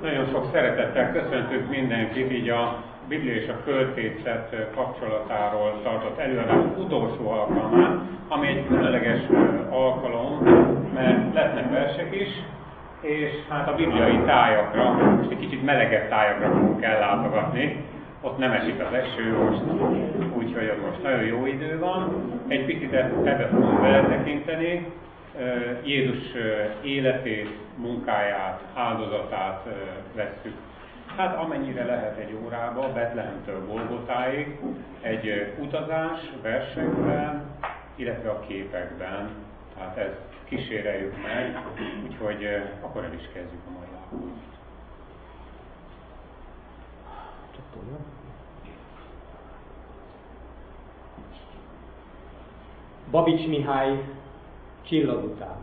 Nagyon sok szeretettel köszöntök mindenkit így a Biblia és a költészet kapcsolatáról tartott előadás utolsó alkalmán, ami egy különleges alkalom, mert lesznek versek is, és hát a bibliai tájakra, most egy kicsit melegebb tájakra fogunk ellátogatni. Ott nem esik az eső most, úgyhogy ott most nagyon jó idő van. Egy picit ebbe fogunk beletekinteni. Jézus életét, munkáját, áldozatát vesszük. Hát amennyire lehet egy órába, Betlehemtől Golgotáig, egy utazás versekben, illetve a képekben. Tehát ezt kíséreljük meg, úgyhogy akkor el is kezdjük a mai lábadást. Babics Mihály, Csillag után.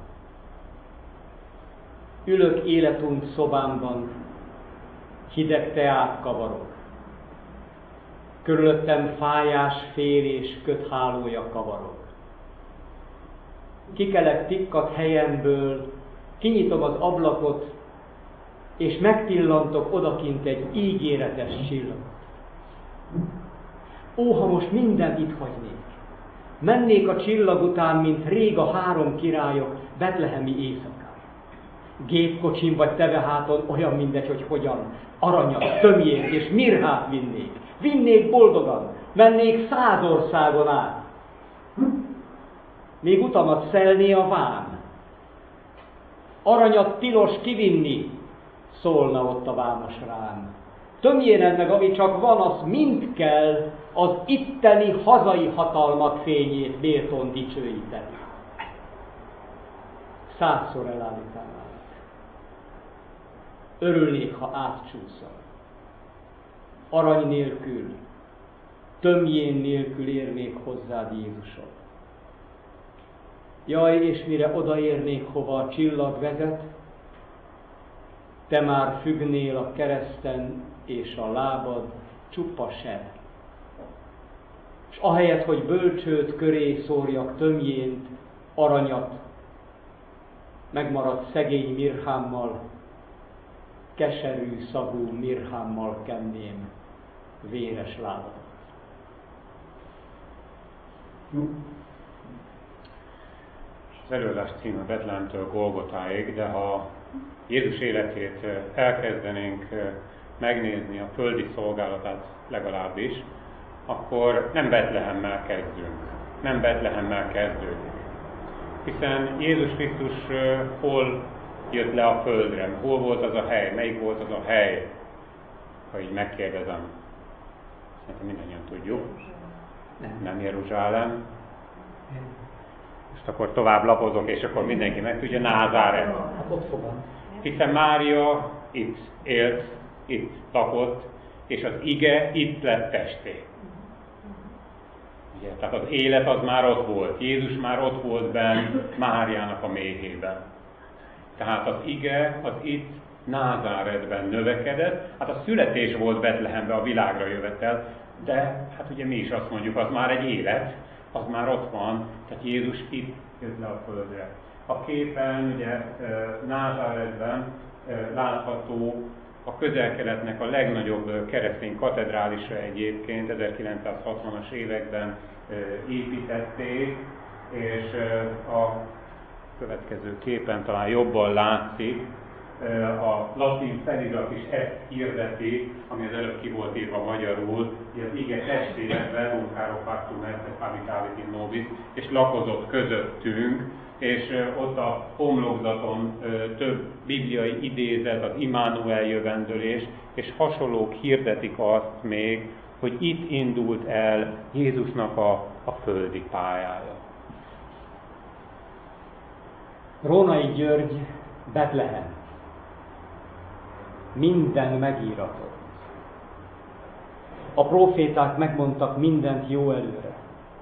Ülök életunk szobámban, hideg teát kavarok. Körülöttem fájás fél és köthálója kavarok. Kikelek tikkat helyemből, kinyitom az ablakot, és megpillantok odakint egy ígéretes csillagot. Ó, ha most mindent itt hagynék! Mennék a csillag után, mint rég a három királyok betlehemi éjszakán. Gépkocsin vagy teveháton olyan mindegy, hogy hogyan, aranyat, tömjét és mirhát vinnék. Vinnék boldogan, mennék 100 országon át. Még utamat szelné a vám. Aranyat tilos kivinni, szólna ott a vámos rám. Tömjéned meg, ami csak van, az mind kell, az itteni hazai hatalmak fényét méltón dicsőíteni. 100-szor elállítanálak. Örülnék, ha átcsúszol. Arany nélkül, tömjén nélkül érnék hozzád, Jézusom. Jaj, és mire odaérnék, hova a csillag vezet, te már függnél a kereszten, és a lábad csupa seb. És ahelyett, hogy bölcsőt köré szórjak tömjént, aranyat, megmaradt szegény mirhámmal, keserű szagú mirhámmal kenném véres lábadat. Az előadás címe Betlehemtől Golgotáig, de ha Jézus életét elkezdenénk megnézni, a földi szolgálatát legalábbis, akkor nem Betlehemmel kezdünk. Nem Betlehemmel kezdődik. Hiszen Jézus Krisztus hol jött le a földre? Hol volt az a hely? Melyik volt az a hely? Ha így megkérdezem. Szerintem mindannyian tudjuk. Nem Jeruzsálem. Most akkor tovább lapozok, és akkor mindenki megtudja, Názáret. Hiszen Mária itt élt, itt lakott, és az ige itt lett testé. Ugye, tehát az élet az már ott volt, Jézus már ott volt benn Máriának a méhében. Tehát az ige az itt Názáretben növekedett, hát a születés volt Betlehemben, a világra jövetel, de hát ugye mi is azt mondjuk, az már egy élet, az már ott van, tehát Jézus itt jött le a földre. A képen, ugye Názáretben látható a Közel-Keletnek a legnagyobb keresztény katedrálisa egyébként, 1960-as években építették, és a következő képen talán jobban látszik, a latin felirat is ezt hirdeti, ami az előbb ki volt írva magyarul, hogy az ige testélet verbum factum est habitavit in nobis, és lakozott közöttünk, és ott a homlokzaton több bibliai idézet, az Immanuel jövendőlés, és hasonlók hirdetik azt még, hogy itt indult el Jézusnak a földi pályája. Rónai György, Betlehem. Minden megíratott. A próféták megmondtak mindent jó előre.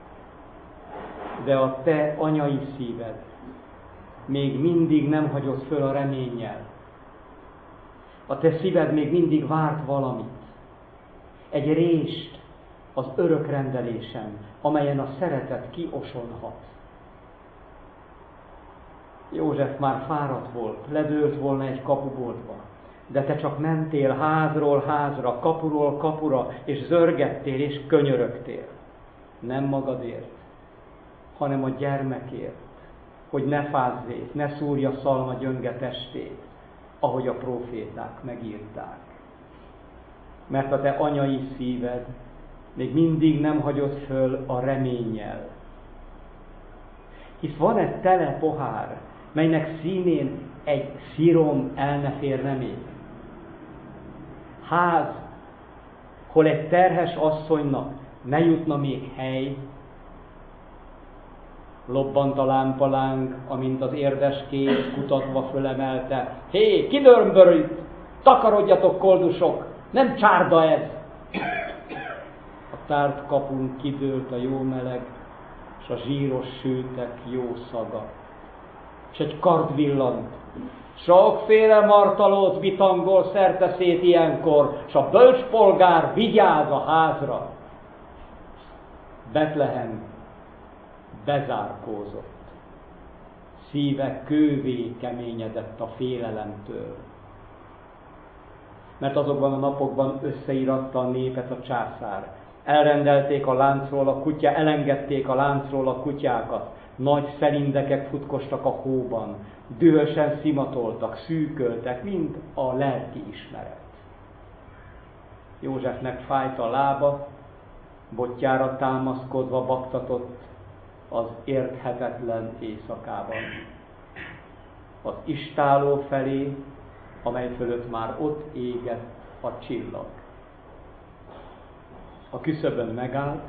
De a te anyai szíved még mindig nem hagyott föl a reménnyel. A te szíved még mindig várt valamit. Egy rést az örök rendelésen, amelyen a szeretet kiosonhat. József már fáradt volt, ledőlt volna egy kapuboltba. De te csak mentél házról házra, kapuról kapura, és zörgettél, és könyörögtél. Nem magadért, hanem a gyermekért, hogy ne fázzék, ne szúrja szalma gyönge testét, ahogy a próféták megírták. Mert a te anyai szíved még mindig nem hagyott föl a reménnyel. Hisz van egy tele pohár, melynek színén egy szirom el ne férne még. Ház, hol egy terhes asszonynak ne jutna még hely, lobbant a lámpaláng, amint az érdes kéz kutatva fölemelte. Hé, kidörmbörít! Takarodjatok, koldusok! Nem csárda ez! A tárt kapun kidőlt a jó meleg, és a zsíros sültek jó szaga. És egy kard villant. Sokféle martalót bitangol szerte szét ilyenkor, s a bölcs polgár vigyáz a házra. Betlehem bezárkózott. Szíve kővé keményedett a félelemtől. Mert azokban a napokban összeíratta a népet a császár. Elengedték a láncról a kutyákat. Nagy szerindekek futkostak a hóban. Dühösen szimatoltak, szűköltek, mint a lelki ismeret. Józsefnek fájt a lába, botjára támaszkodva baktatott az érthetetlen éjszakában. Az istálló felé, amely fölött már ott égett a csillag. A küszöbön megállt,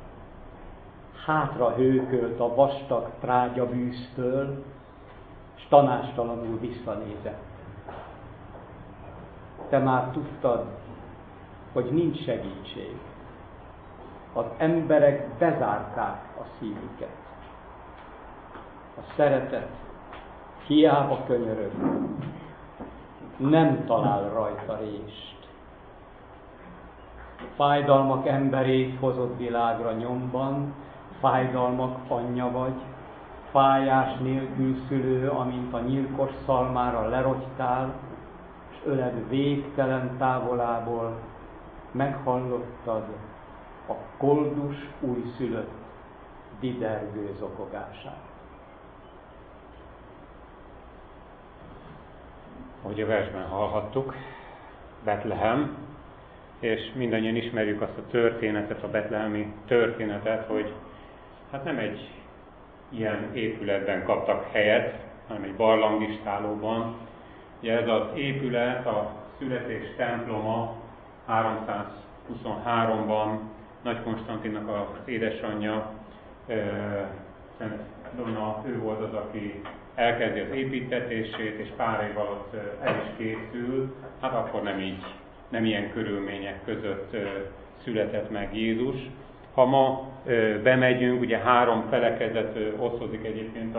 hátra hőkölt a vastag trágyabűztől, s tanástalanul visszanézett. Te már tudtad, hogy nincs segítség. Az emberek bezárták a szívüket. A szeretet hiába könyörög, nem talál rajta rést. Fájdalmak emberét hozott világra nyomban, fájdalmak anyja vagy, fájás nélkül szülő, amint a nyilkos szalmára lerogytál, és öled végtelen távolából meghallottad a koldus újszülött didergő zokogását. Ahogy a versben hallhattuk, Betlehem, és mindannyian ismerjük azt a történetet, a betlehemi történetet, hogy hát nem egy ilyen épületben kaptak helyet, hanem egy barlangistálóban. Ugye ez az épület, a születés temploma 323-ban Nagy Konstantinnak az édesanyja, Szent Donna, ő volt az, aki elkezdi az építtetését, és pár év alatt el is készül. Hát akkor nem ilyen körülmények között született meg Jézus. Ha ma bemegyünk, ugye 3 felekezet osztozik egyébként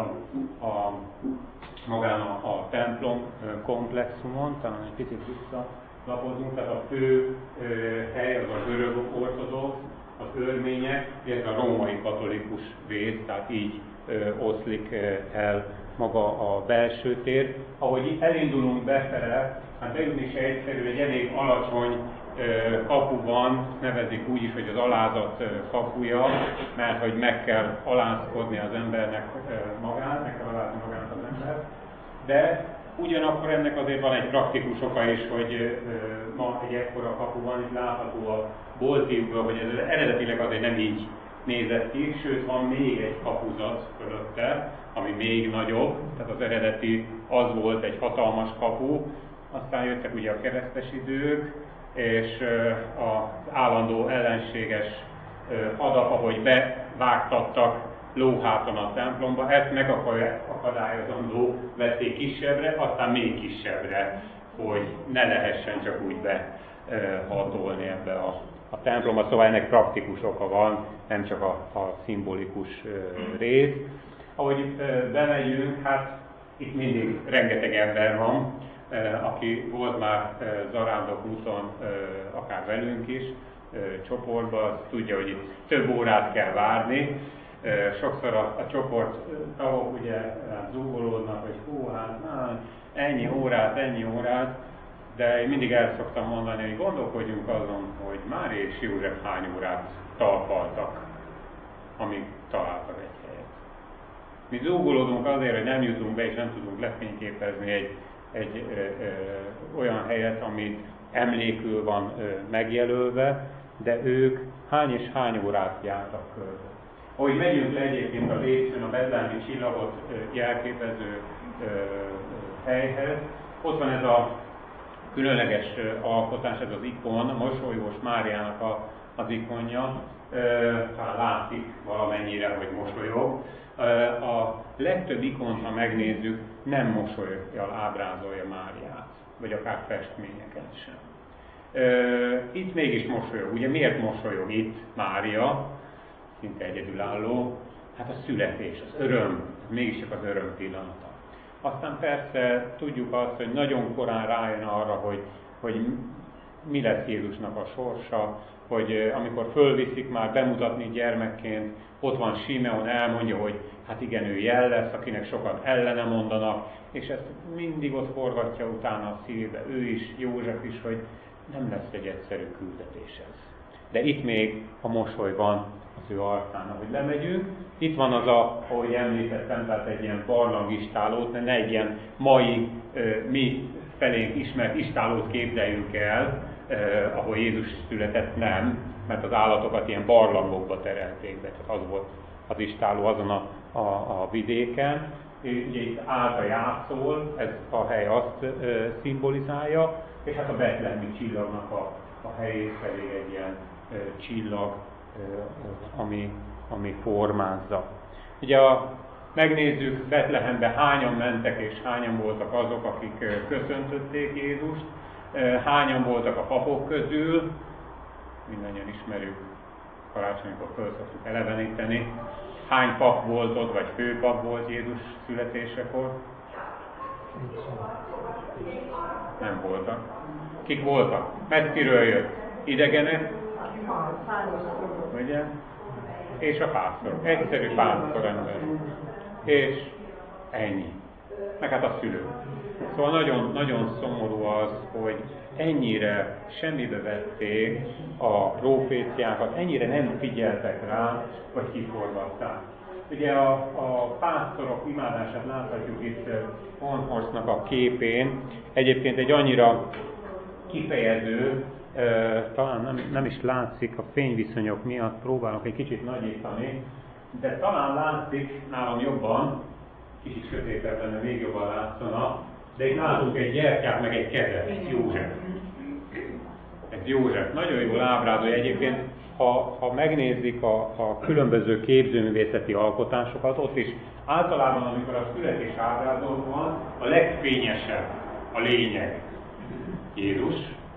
magán a templom komplexumon, talán egy picit visszalapozunk, tehát a fő hely az a görög ortodox, az örmények, illetve a római katolikus rész, tehát így oszlik el maga a belső tér. Ahogy elindulunk befele, hát bejutni is egyszerű, egy elég alacsony kapu van, nevezik úgy is, hogy az alázat kapuja, mert hogy meg kell alázkodni az embernek magát, meg kell alázni magát az ember. De ugyanakkor ennek azért van egy praktikus oka is, hogy ma egy ekkora kapu van, itt látható a boltíjukban, hogy ez eredetileg azért nem így nézett ki, sőt van még egy kapuzat fölötte, ami még nagyobb, tehát az eredeti az volt egy hatalmas kapu, aztán jöttek ugye a keresztes idők, és az állandó ellenséges hadak, ahogy bevágtattak lóháton a templomba, ezt megakadályozandó vették kisebbre, aztán még kisebbre, hogy ne lehessen csak úgy behatolni ebbe a templomba. Szóval ennek praktikus oka van, nem csak a szimbolikus rész. Ahogy bemegyünk, hát itt mindig rengeteg ember van, aki volt már zarándok úton, akár velünk is, csoportban, az tudja, hogy itt több órát kell várni. Sokszor a csoport tagok ugye zúgolódnak, hogy hú, hát ennyi órát, de én mindig el szoktam mondani, hogy gondolkodjunk azon, hogy Mária és József hány órát talpaltak, amíg találtak egy helyet. Mi zúgolódunk azért, hogy nem jutunk be és nem tudunk lefényképezni egy olyan helyet, ami emlékül van megjelölve, de ők hány és hány órát jártak körbe. Ahogy megyünk le egyébként a lépcsőn a betlehemi csillagot jelképező helyhez, ott van ez a különleges alkotás, ez az ikon, a mosolyós Máriának az ikonja, talán látszik valamennyire, hogy mosolyog. A legtöbb ikont, ha megnézzük, nem mosollyal ábrázolja Máriát, vagy akár festményeken sem. Itt mégis mosolyog. Ugye miért mosolyog itt Mária, szinte egyedülálló? Hát a születés, az öröm, mégiscsak az öröm pillanata. Aztán persze tudjuk azt, hogy nagyon korán rájön arra, hogy mi lesz Jézusnak a sorsa, hogy amikor fölviszik már bemutatni gyermekként, ott van Simeon, elmondja, hogy hát igen, ő jel lesz, akinek sokan ellene mondanak, és ezt mindig ott forgatja utána a szívébe, ő is, József is, hogy nem lesz egy egyszerű küldetés ez. De itt még a mosoly van az ő arcán, ahogy lemegyünk. Itt van az ahogy említettem, tehát egy ilyen barlangistálót, ne egy ilyen mai, mi felénk ismert istálót képzeljünk el, ahol Jézus született, nem, mert az állatokat ilyen barlangokba terelték be, tehát az volt az istáló azon a vidéken. Ugye itt állt a játszol, ez a hely azt szimbolizálja, és hát a betlehemi csillagnak a helyét pedig egy ilyen csillag, ami formázza. Ugye megnézzük Betlehembe hányan mentek és hányan voltak azok, akik köszöntötték Jézust, hányan voltak a papok közül, mindannyian ismerjük, karácsonykor föl szoktuk eleveníteni. Hány pap volt ott, vagy főpap volt Jézus születésekor? Nem voltak. Kik voltak? Messziről jött. Idegenek? Ugye? És a pásztor. Egyszerű pásztor ember. És ennyi. Meg hát a szülő. Szóval nagyon, nagyon szomorú az, hogy ennyire semmibe vették a proféciákat, ennyire nem figyeltek rá, vagy kiforgatták. Ugye a pásztorok imádását láthatjuk itt Honhorstnak a képén. Egyébként egy annyira kifejező, talán nem is látszik a fényviszonyok miatt, próbálok egy kicsit nagyítani, de talán látszik nálam jobban, kicsit sötétebb lenne, még jobban látszana, de itt látunk egy gyertyát, meg egy kezet, József. Ez József. Nagyon jól ábrázolja. Egyébként, ha megnézik a különböző képzőművészeti alkotásokat, ott is általában, amikor a születés ábrázolva van, a legfényesebb a lényeg Jézus,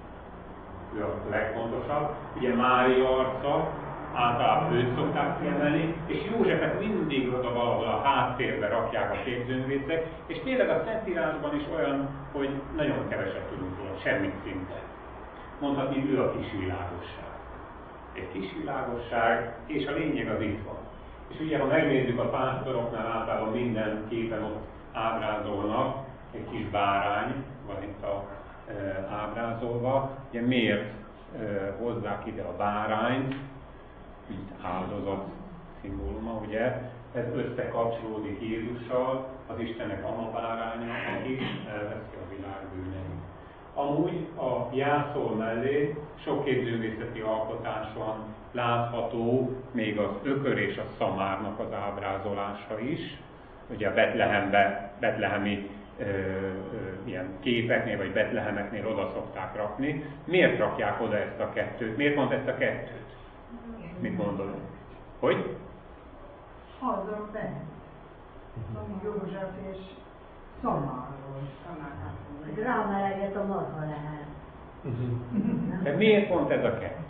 ő a legfontosabb. Ugye Mária arca, általában őt szokták kiemelni, és Józsefet mindig oda valahol a háttérbe rakják a képzőművészek, és tényleg a Szentírásban is olyan, hogy nagyon keveset tudunk róla, semmit szinte. Mondhatni, ő a kis világosság. Egy kis világosság, és a lényeg az itt van. És ugye, ha megnézzük a pásztoroknál, általában minden képen ott ábrázolnak, egy kis bárány van itt ábrázolva. Ugye miért hozzák ide a bárányt, mint áldozat szimbóluma, ugye? Ez összekapcsolódik Jézussal, az Istennek amabáránya, aki elveszi a világ bűneit. Amúgy a jászol mellé sok képzőművészeti alkotáson látható még az ökör és a szamárnak az ábrázolása is. Ugye a betlehemi ilyen képeknél vagy betlehemeknél oda szokták rakni. Miért rakják oda ezt a kettőt? Miért pont ezt a kettőt? Mit gondolod? Hogy? Azzal be. József és Szamáról. Rámeleget a marha lehet. De miért pont ez a kettő?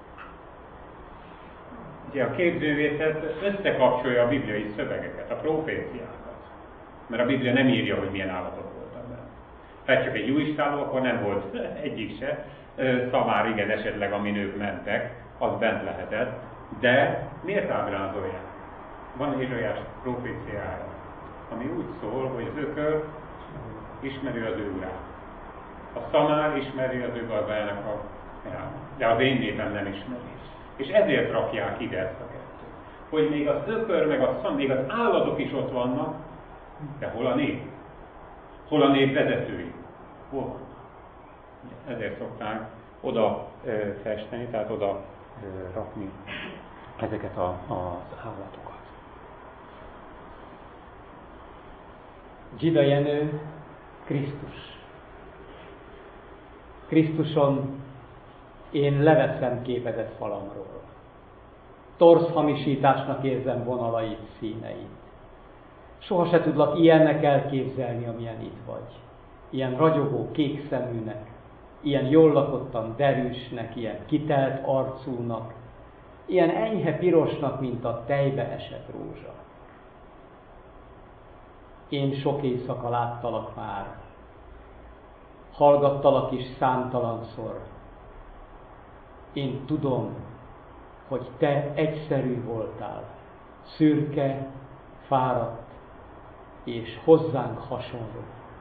Ugye a képzőművészet összekapcsolja a bibliai szövegeket, a proféciákat. Mert a Biblia nem írja, hogy milyen állatok voltak benne. Ha csak egy jó istáló, akkor nem volt egyik se. Szamár igen, esetleg amin ők mentek, az bent lehetett. De miért ábrázolják? Van Ézsaiás proféciája, ami úgy szól, hogy az ökör ismeri az ő urát. A szamár ismeri az ő gazdájának de az én népem nem ismeri. És ezért rakják ide ezt a kettőt. Hogy még az ökör, meg a még az állatok is ott vannak, de hol a nép? Hol a nép vezetői? Hol vannak? Ezért szokták oda festeni, tehát oda rakni ezeket az állatokat. Zsida Jenő, Krisztus. Krisztuson én leveszem képezett falamról. Torz hamisításnak érzem vonalait, színeit. Soha se tudlak ilyennek elképzelni, amilyen itt vagy. Ilyen ragyogó kék szeműnek, ilyen jól lakottan derűsnek, ilyen kitelt arcúnak, ilyen enyhe pirosnak, mint a tejbe esett rózsa. Én sok éjszaka láttalak már, hallgattalak is számtalanszor. Én tudom, hogy te egyszerű voltál, szürke, fáradt és hozzánk hasonló.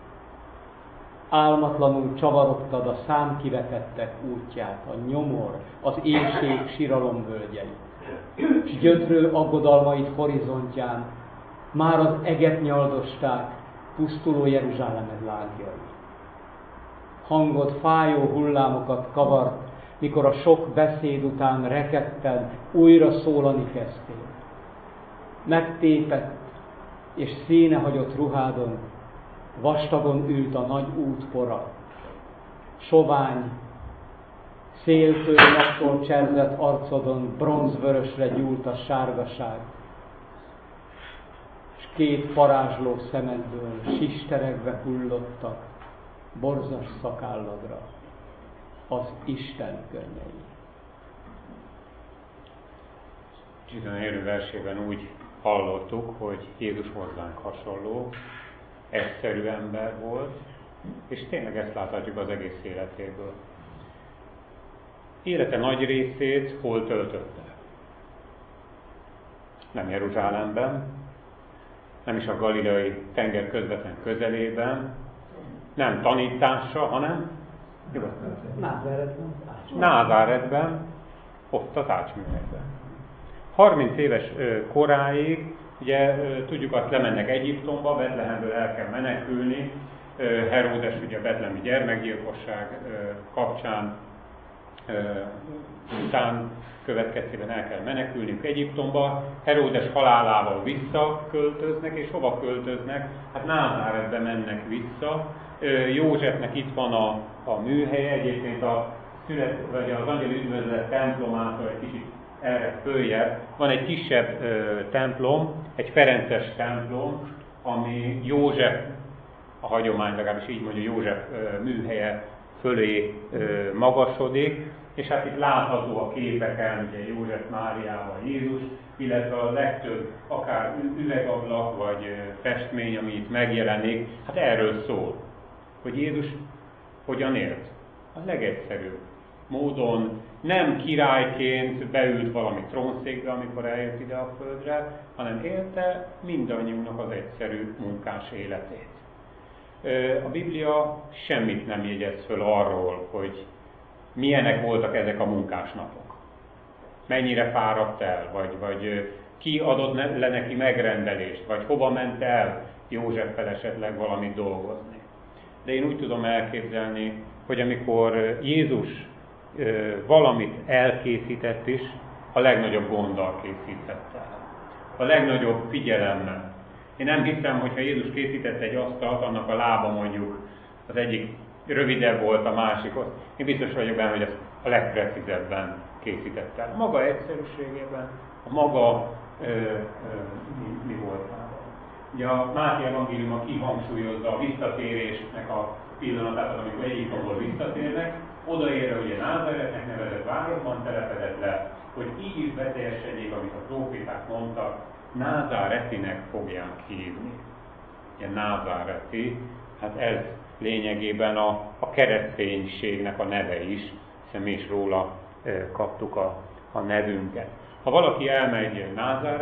Álmatlanul csavarogtad a számkivetettek útját, a nyomor, az éjség siralomvölgyeit, s gyötrő aggodalmaid horizontján már az eget nyaldosták pusztuló Jeruzsálemed lágjai. Hangod fájó hullámokat kavart, mikor a sok beszéd után rekedten újra szólani kezdtél. Megtépett és színe hagyott ruhádon vastagon ült a nagy útpora. Sovány, széltől naptól cserzett arcodon bronzvörösre gyúlt a sárgaság, s két parázsló szemedből sisteregve hullottak borzas szakálladra az Isten könnyei. Zsida élő versében úgy hallottuk, hogy Jézus hozzánk hasonló, egyszerű ember volt, és tényleg ezt láthatjuk az egész életéből. Élete nagy részét hol töltötte? Nem Jeruzsálemben, nem is a galileai tenger közvetlen közelében, nem tanítása, hanem Názáretben, ott az ácsműhelyben. 30 éves koráig, ugye tudjuk, azt lemennek Egyiptomba, Betlehemből el kell menekülni, Heródes ugye a betlehemi gyermekgyilkosság kapcsán után következtében el kell menekülniük Egyiptomba, Heródes halálával visszaköltöznek, és hova költöznek? Hát Názáretbe mennek vissza. Józsefnek itt van a műhelye, egyébként vagy az angyal üdvözlet templomától egy kicsit erre följebb. Van egy kisebb templom, egy ferences templom, ami József, a hagyomány legalábbis így mondja, József műhelye fölé magasodik, és hát itt látható a képeken, ugye József Máriával Jézus, illetve a legtöbb akár üvegablak vagy festmény, ami itt megjelenik, hát erről szól, hogy Jézus hogyan élt. A legegyszerűbb módon, nem királyként beült valami trónszékbe, amikor eljött ide a földre, hanem élte mindannyiunknak az egyszerű munkás életét. A Biblia semmit nem jegyez föl arról, hogy milyenek voltak ezek a munkásnapok. Mennyire fáradt el, vagy ki adott le neki megrendelést, vagy hova ment el Józseffel esetleg valamit dolgozni. De én úgy tudom elképzelni, hogy amikor Jézus valamit elkészített is, a legnagyobb gonddal készítette el. A legnagyobb figyelemmel. Én nem hiszem, hogyha Jézus készített egy asztalt, annak a lába mondjuk az egyik rövidebb volt, a másikhoz. Én biztos vagyok benne, hogy ezt a legprecízebben készítette el. Maga egyszerűségében, a maga mi voltában. Ugye a Máté evangéliuma kihangsúlyozza a visszatérésnek a pillanatát, amikor Egyiptomból visszatérnek, odaérve ugye Názáretnek nevezett városban telepedett le, hogy így is beteljesedjék, amit a próféták mondtak, Názáretinek fogják hívni. Ugye Názáreti, hát ez lényegében a kereszténységnek a neve is, hiszen mi is róla kaptuk a nevünket. Ha valaki elmegy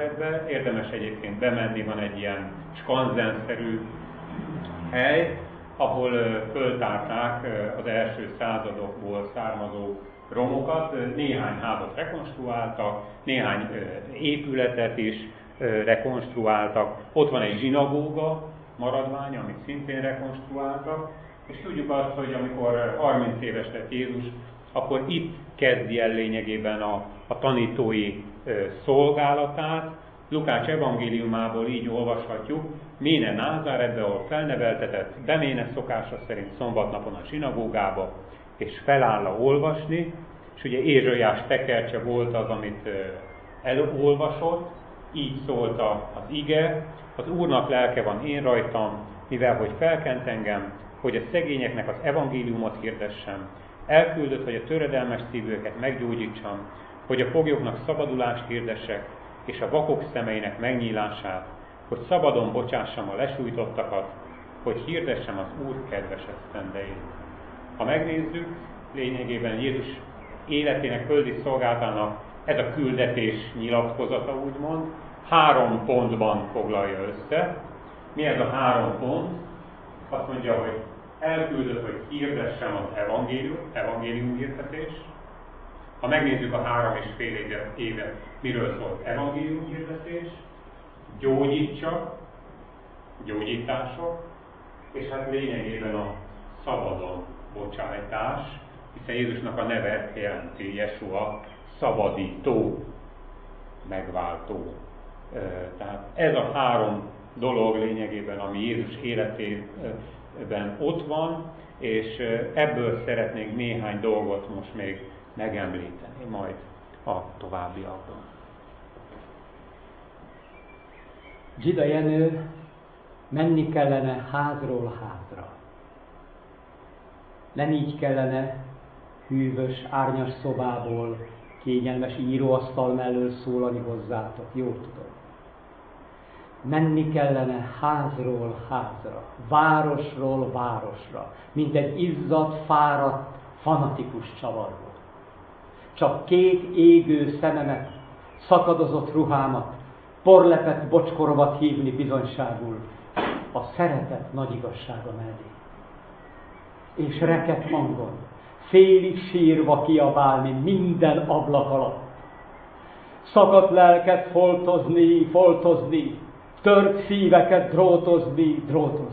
Názáretbe, érdemes egyébként bemenni, van egy ilyen skanzenszerű hely, ahol föltárták az első századokból származó romokat, néhány házat rekonstruáltak, néhány épületet is rekonstruáltak. Ott van egy zsinagóga maradvány, amit szintén rekonstruáltak, és tudjuk azt, hogy amikor 30 éves lett Jézus, akkor itt kezdi el lényegében a tanítói szolgálatát. Lukács evangéliumából így olvashatjuk: méne Názáretbe, ahol felneveltetett, beméne szokása szerint szombatnapon a zsinagógába, és feláll olvasni, és ugye Ézsaiás tekercse volt az, amit elolvasott, így szólt az ige: az Úrnak lelke van én rajtam, mivel hogy felkent engem, hogy a szegényeknek az evangéliumot hirdessem, elküldött, hogy a töredelmes szívűeket meggyógyítsam, hogy a foglyoknak szabadulást hirdessek, és a vakok szemeinek megnyílását, hogy szabadon bocsássam a lesújtottakat, hogy hirdessem az Úr kedves esztendeit. Ha megnézzük, lényegében Jézus életének, földi szolgálatának ez a küldetés nyilatkozata, úgymond, 3 pontban foglalja össze. Mi ez a 3 pont? Azt mondja, hogy elküldött, hogy hirdessem az evangélium hirdetés. Ha megnézzük a 3,5 évet, miről szólt evangélium hirdetés, gyógyítsak, gyógyítások, és hát lényegében a szabadon bocsájtás, hiszen Jézusnak a neve ezt jelenti, Jesua, szabadító, megváltó. Tehát ez a 3 dolog lényegében, ami Jézus életében ott van, és ebből szeretnénk néhány dolgot most még megemlíteni majd a továbbiakban. Zsida Jenő, menni kellene házról házra. Nem így kellene hűvös, árnyas szobából, kényelmes íróasztal mellől szólani hozzátok, jó tudom. Menni kellene házról házra, városról városra, mint egy izzadt, fáradt, fanatikus csavarba. Csak 2 égő szememet, szakadozott ruhámat, porlepett bocskoromat hívni bizonyságul a szeretet nagy igazsága mellé. És reket hangon, félig sírva kiabálni minden ablak alatt. Szakadt lelket foltozni, tört szíveket drótozni.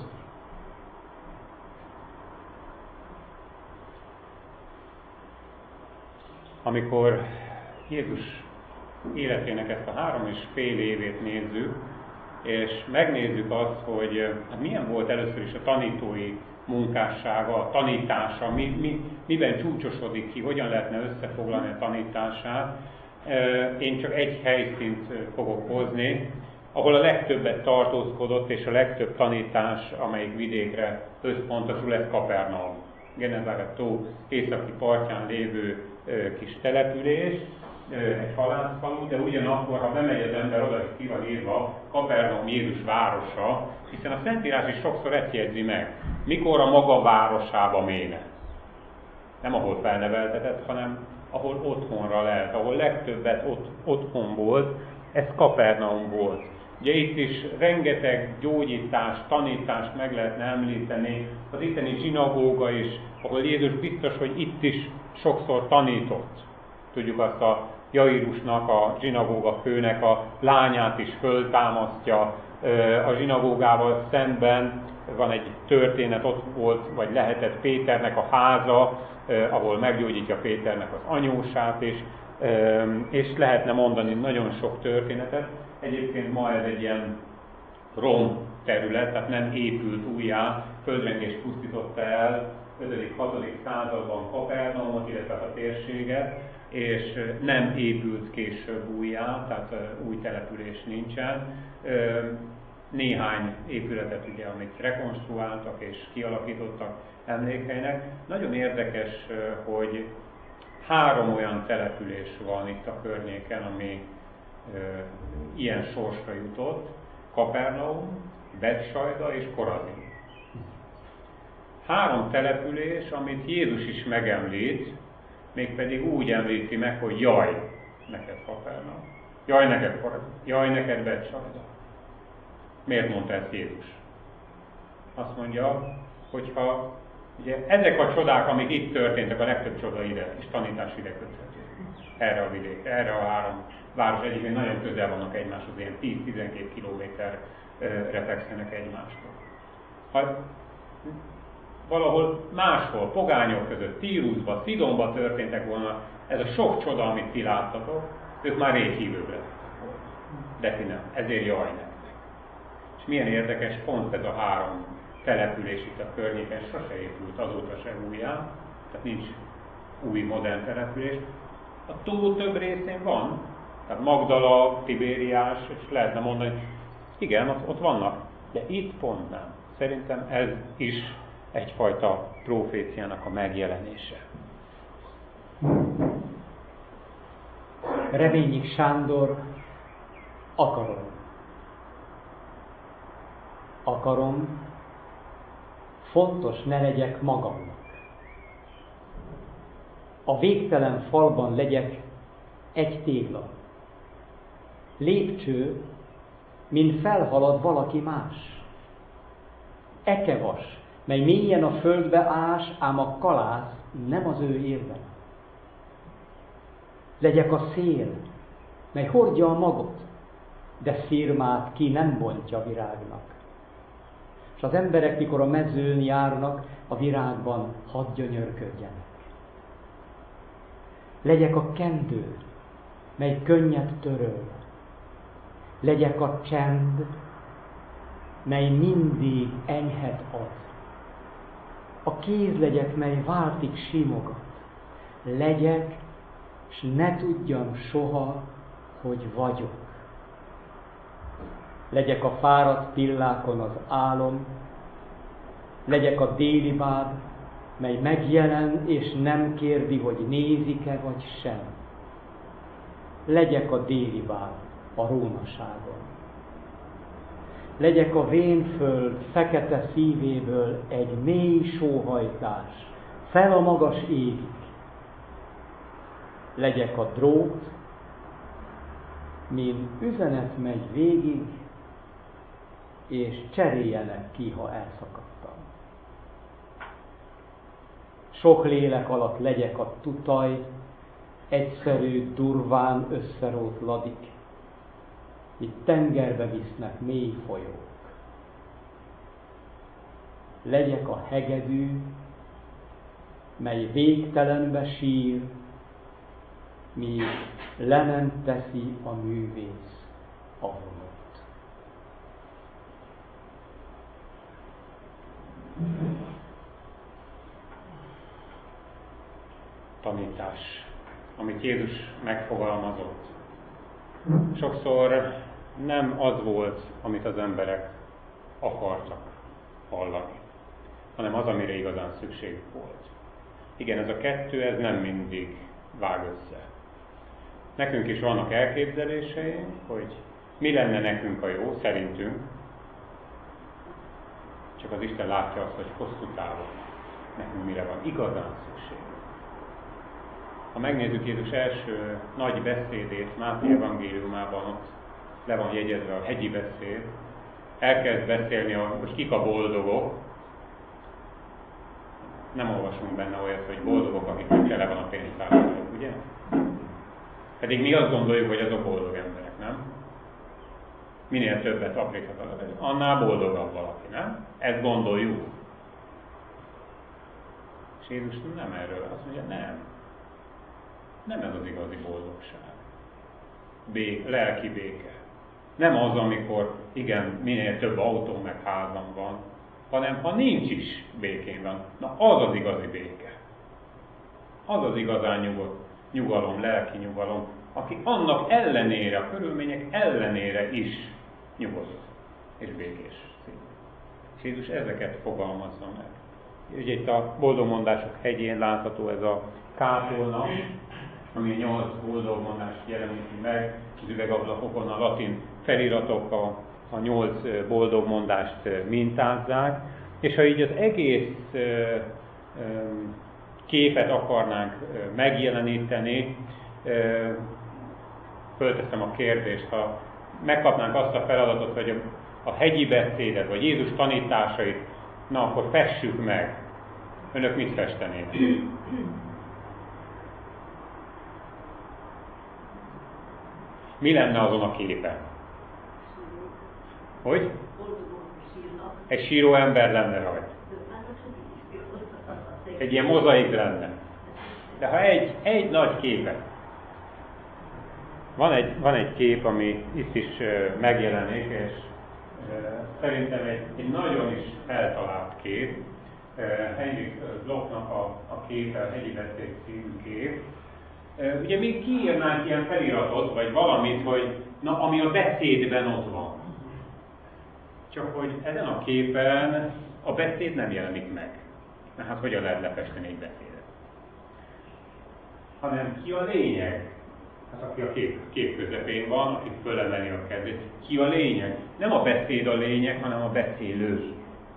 Amikor Jézus életének ezt a 3,5 évét nézzük, és megnézzük azt, hogy milyen volt először is a tanítói munkássága, a tanítása, miben csúcsosodik ki, hogyan lehetne összefoglalni a tanítását. Én csak egy helyszínt fogok hozni, ahol a legtöbbet tartózkodott, és a legtöbb tanítás, amelyik vidékre összpontosul, ez Kapernaum. Genezáret tó északi partján lévő kis település, egy halászfalu, de ugyanakkor, ha bemegy az ember, oda is ki van írva Kapernaum, Jézus városa, hiszen a Szentírás is sokszor ezt jegyzi meg. Mikor a maga városába méne. Nem ahol felneveltetett, hanem ahol otthonra lelt, ahol legtöbbet otthon volt, ez Kapernaum volt. Ugye itt is rengeteg gyógyítás, tanítást meg lehetne említeni, az itteni zsinagóga is, ahol Jézus biztos, hogy itt is sokszor tanított. Tudjuk azt, a Jairusnak, a zsinagóga főnek a lányát is föltámasztja, a zsinagógával szemben van egy történet, ott volt, vagy lehetett Péternek a háza, ahol meggyógyítja Péternek az anyósát is, és lehetne mondani nagyon sok történetet. Egyébként ma ez egy ilyen rom terület, tehát nem épült újjá, földrengés pusztította el 5.-6. században Kapernaumot, illetve a térséget, és nem épült később újjá, tehát új település nincsen. Néhány épületet ugye, amit rekonstruáltak és kialakítottak emlékhelynek. Nagyon érdekes, hogy 3 olyan település van itt a környéken, ami ilyen sorsra jutott: Kapernaum, Bethsaida és Korazin. 3 település, amit Jézus is megemlít, mégpedig úgy említi meg, hogy jaj, neked Kapernaum, jaj, neked Korazin, jaj, neked Bethsaida. Miért mondta ezt Jézus? Azt mondja, hogyha ugye ezek a csodák, amik itt történtek, a legtöbb csoda ide, és tanítás ide köthető. Erre a vidékre, erre a 3 város egyébként nagyon közel vannak egymáshoz, ilyen 10-12 kilométerre fekszenek egymástól. Ha valahol máshol, pogányok között, Tírusban, Szidonban történtek volna ez a sok csoda, amit ti láttatok, ők már rég hívők lettek volna. De ti nem, ezért jaj nektek. És milyen érdekes, pont ez a 3 település itt a környéken sose épült, azóta se újjá, tehát nincs új modern település. A tó több részén van, tehát Magdala, Tibériás, és lehetne mondani, igen, ott vannak, de itt pont nem. Szerintem ez is egyfajta proféciának a megjelenése. Reményik Sándor, akarom, fontos ne legyek magamnak. A végtelen falban legyek egy tégla. Lépcső, mint felhalad valaki más. Ekevas, mely mélyen a földbe ás, ám a kalász nem az ő érve. Legyek a szél, mely hordja a magot, de szirmát ki nem bontja virágnak. És az emberek, mikor a mezőn járnak, a virágban hadd gyönyörködjenek. Legyek a kendő, mely könnyet töröl. Legyek a csend, mely mindig enyhet ad. A kéz legyek, mely váltig simogat. Legyek, s ne tudjam soha, hogy vagyok. Legyek a fáradt pillákon az álom, legyek a déli báb, mely megjelen és nem kérdi, hogy nézik-e vagy sem. Legyek a déli báb a rónaságon. Legyek a vénföld fekete szívéből egy mély sóhajtás, fel a magas égig. Legyek a drót, mint üzenet megy végig, és cseréljenek ki, ha elszakadtam. Sok lélek alatt legyek a tutaj, egyszerű, durván összerót ladik, itt tengerbe visznek mély folyók. Legyek a hegedű, mely végtelenbe sír, míg le nem teszi a művész a vonót. Tanítás, amit Jézus megfogalmazott. Sokszor nem az volt, amit az emberek akartak hallani, hanem az, amire igazán szükség volt. Igen, ez a kettő, ez nem mindig vág össze. Nekünk is vannak elképzeléseink, hogy mi lenne nekünk a jó, szerintünk, csak az Isten látja azt, hogy hosszú távon nekünk mire van igazán szükség. Ha megnézzük Jézus első nagy beszédét, Máté evangéliumában, ott le van jegyezve a hegyi beszéd, elkezd beszélni, hogy kik a boldogok. Nem olvasunk benne olyat, hogy boldogok, akiknek tele van a pénztárcájuk, ugye? Pedig mi azt gondoljuk, hogy azok boldog emberek, nem? Minél többet apríthat, annál boldogabb valaki, nem? Ezt gondoljuk. És Jézus nem erről, azt mondja, nem. Nem ez az igazi boldogság. Lelki béke. Nem az, amikor igen, minél több autó meg házam van, hanem ha nincs is békén van. Na az az igazi béke. Az az igazán nyugalom, lelki nyugalom, aki annak ellenére, a körülmények ellenére is nyugodt és békés. És Jézus ezeket fogalmazza meg. Ugye itt a boldogmondások hegyén látható ez a kápolna, ami 8 boldogmondást jeleníti meg, az üvegablakokon a latin feliratok a 8 boldogmondást mintázzák, és ha így az egész képet akarnánk megjeleníteni, fölteszem a kérdést, ha megkapnánk azt a feladatot, hogy a hegyi beszédet, vagy Jézus tanításait Na, akkor fessük meg. Önök mit festenének? Mi lenne azon a képen? Hogy? Egy síró ember lenne rajta. Egy ilyen mozaik lenne. De ha egy nagy képet, van egy kép, ami itt is megjelenik, és szerintem egy nagyon is eltalált kép. Henrik Blochnak a képe, Hegyi Beszéd című kép. Ugye még kiírnánk ilyen feliratot, vagy valamit, hogy na, ami a beszédben ott van. Csak hogy ezen a képen a beszéd nem jelenik meg. Na hát hogyan lehet lefesteni egy beszédet? Hanem ki a lényeg? Hát aki a kép közepén van, aki fölemeli a kezét. Ki a lényeg? Nem a beszéd a lényeg, hanem a beszélő.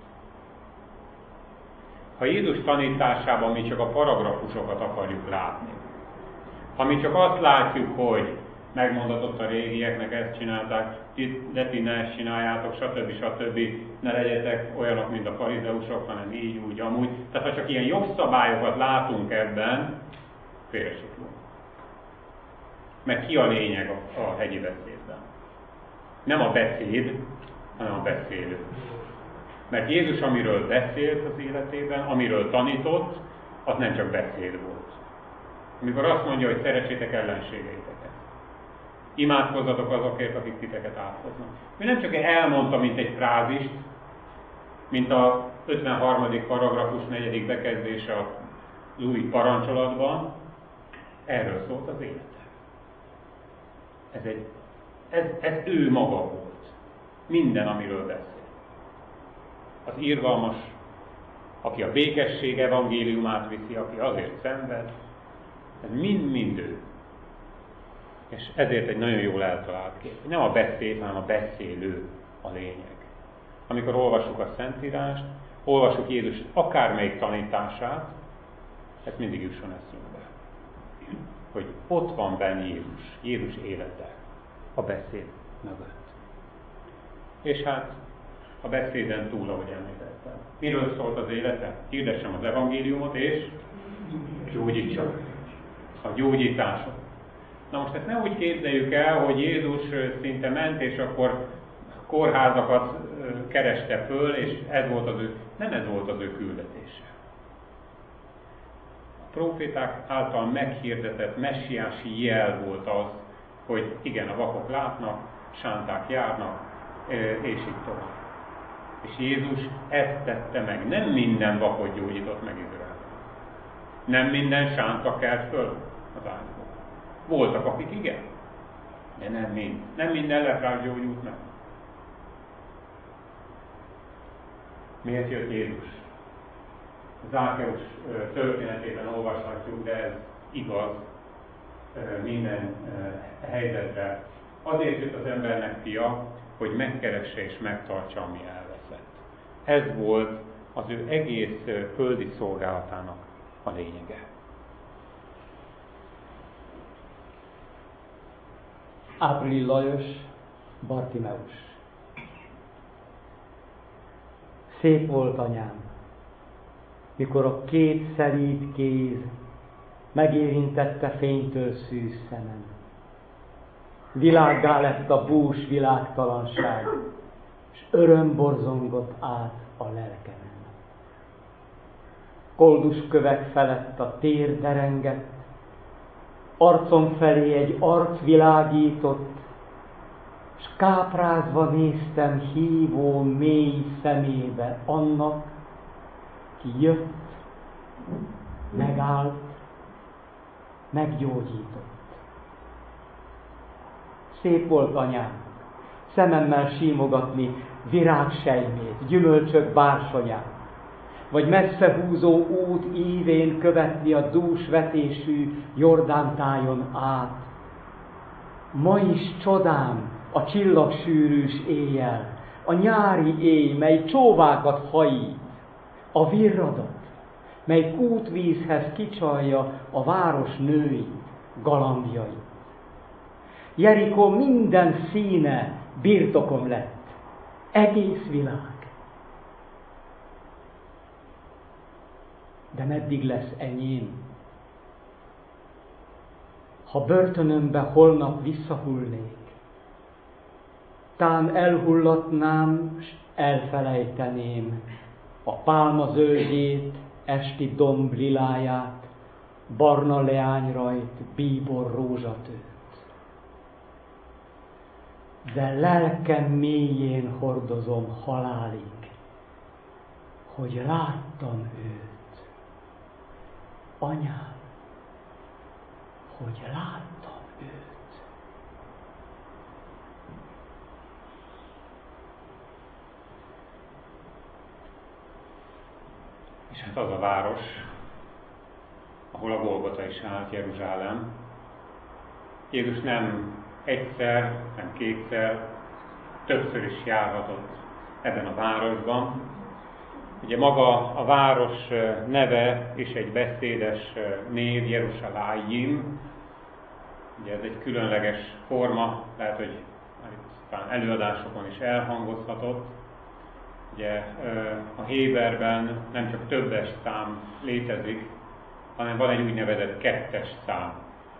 Ha Jézus tanításában mi csak a paragrafusokat akarjuk látni, ha mi csak azt látjuk, hogy megmondatott a régieknek, ezt csinálták, de ti ne ezt csináljátok, stb. Ne legyetek olyanok, mint a farizeusok, hanem így, úgy, amúgy. Tehát ha csak ilyen jogszabályokat látunk ebben, félresiklunk. Mert ki a lényeg a hegyi beszédben? Nem a beszéd, hanem a beszélő. Mert Jézus, amiről beszélt az életében, amiről tanított, az nem csak beszéd volt. Amikor azt mondja, hogy szeressétek ellenségeiteket. Imádkozzatok azokért, akik titeket átkoznak. Ő nem csak elmondta, mint egy frázist, mint a 53. paragrafus 4. bekezdése az új parancsolatban, erről szólt az élete. Ez ő maga volt. Minden, amiről beszél. Az irgalmas, aki a békesség evangéliumát viszi, aki azért szenved, ez mind-mind ő. És ezért egy nagyon jól eltalált kép. Nem a beszéd, hanem a beszélő a lényeg. Amikor olvassuk a Szentírást, olvassuk Jézus akármelyik tanítását, ez mindig jusson eszünkbe. Hogy ott van benne Jézus élete a beszéd mögött. És hát a beszéden túl, ahogy említettem. Miről szólt az élete? Hirdessem az evangéliumot és gyógyítsak. A gyógyítások. Na most ezt ne úgy képzeljük el, hogy Jézus szinte ment, és akkor kórházakat kereste föl, és nem ez volt az ő küldetése. A próféták által meghirdetett messiási jel volt az, hogy igen, a vakok látnak, sánták járnak, és így tovább. És Jézus ezt tette meg. Nem minden vakot gyógyított meg Izraelben. Nem minden sánta kelt föl az ágyból. Voltak, akik igen, de nem mind. Nem minden leprás gyógyult meg. Miért jött Jézus? Zákeus történetében olvashatjuk, de ez igaz minden helyzetre. Azért jött az embernek fia, hogy megkeresse és megtartsa, ami elveszett. Ez volt az ő egész földi szolgálatának a lényege. Április Lajos, Bartimeus. Szép volt, anyám, mikor a két szelíd kéz megérintette fénytől szűz szemem. Világgá lett a bús világtalanság, és öröm borzongott át a lelkemen. Kolduskövek felett a tér derengett, arcom felé egy arc világított, s káprázva néztem hívó mély szemébe annak, ki jött, megállt, meggyógyított. Szép volt, anyám, szememmel símogatni virágsejmét, gyümölcsök bársonyát, vagy messze húzó út ívén követni a dús vetésű Jordántájon át. Ma is csodám a csillagsűrűs éjjel, a nyári éj, mely csóvákat hajít, a virradat, mely kútvízhez kicsalja a város nőit, galambjait. Jerikó minden színe birtokom lett, egész világ. de meddig lesz enyém? Ha börtönömbe holnap visszahullnék, tán elhullatnám, s elfelejteném a pálma zöldjét, esti domb liláját, barna leányrajt, bíbor rózsatőt. De lelkem mélyén hordozom halálig, hogy láttam őt, anyám, hogy láttam őt. És hát az a város, ahol a Golgota is állt, Jeruzsálem. Jézus nem egyszer, nem kétszer, többször is járhatott ebben a városban. Ugye maga a város neve is egy beszédes név, Jeruzsálim. Ugye ez egy különleges forma, lehet, hogy talán előadásokon is elhangozhatott. Ugye a héberben nem csak többes szám létezik, hanem van egy úgynevezett kettes szám.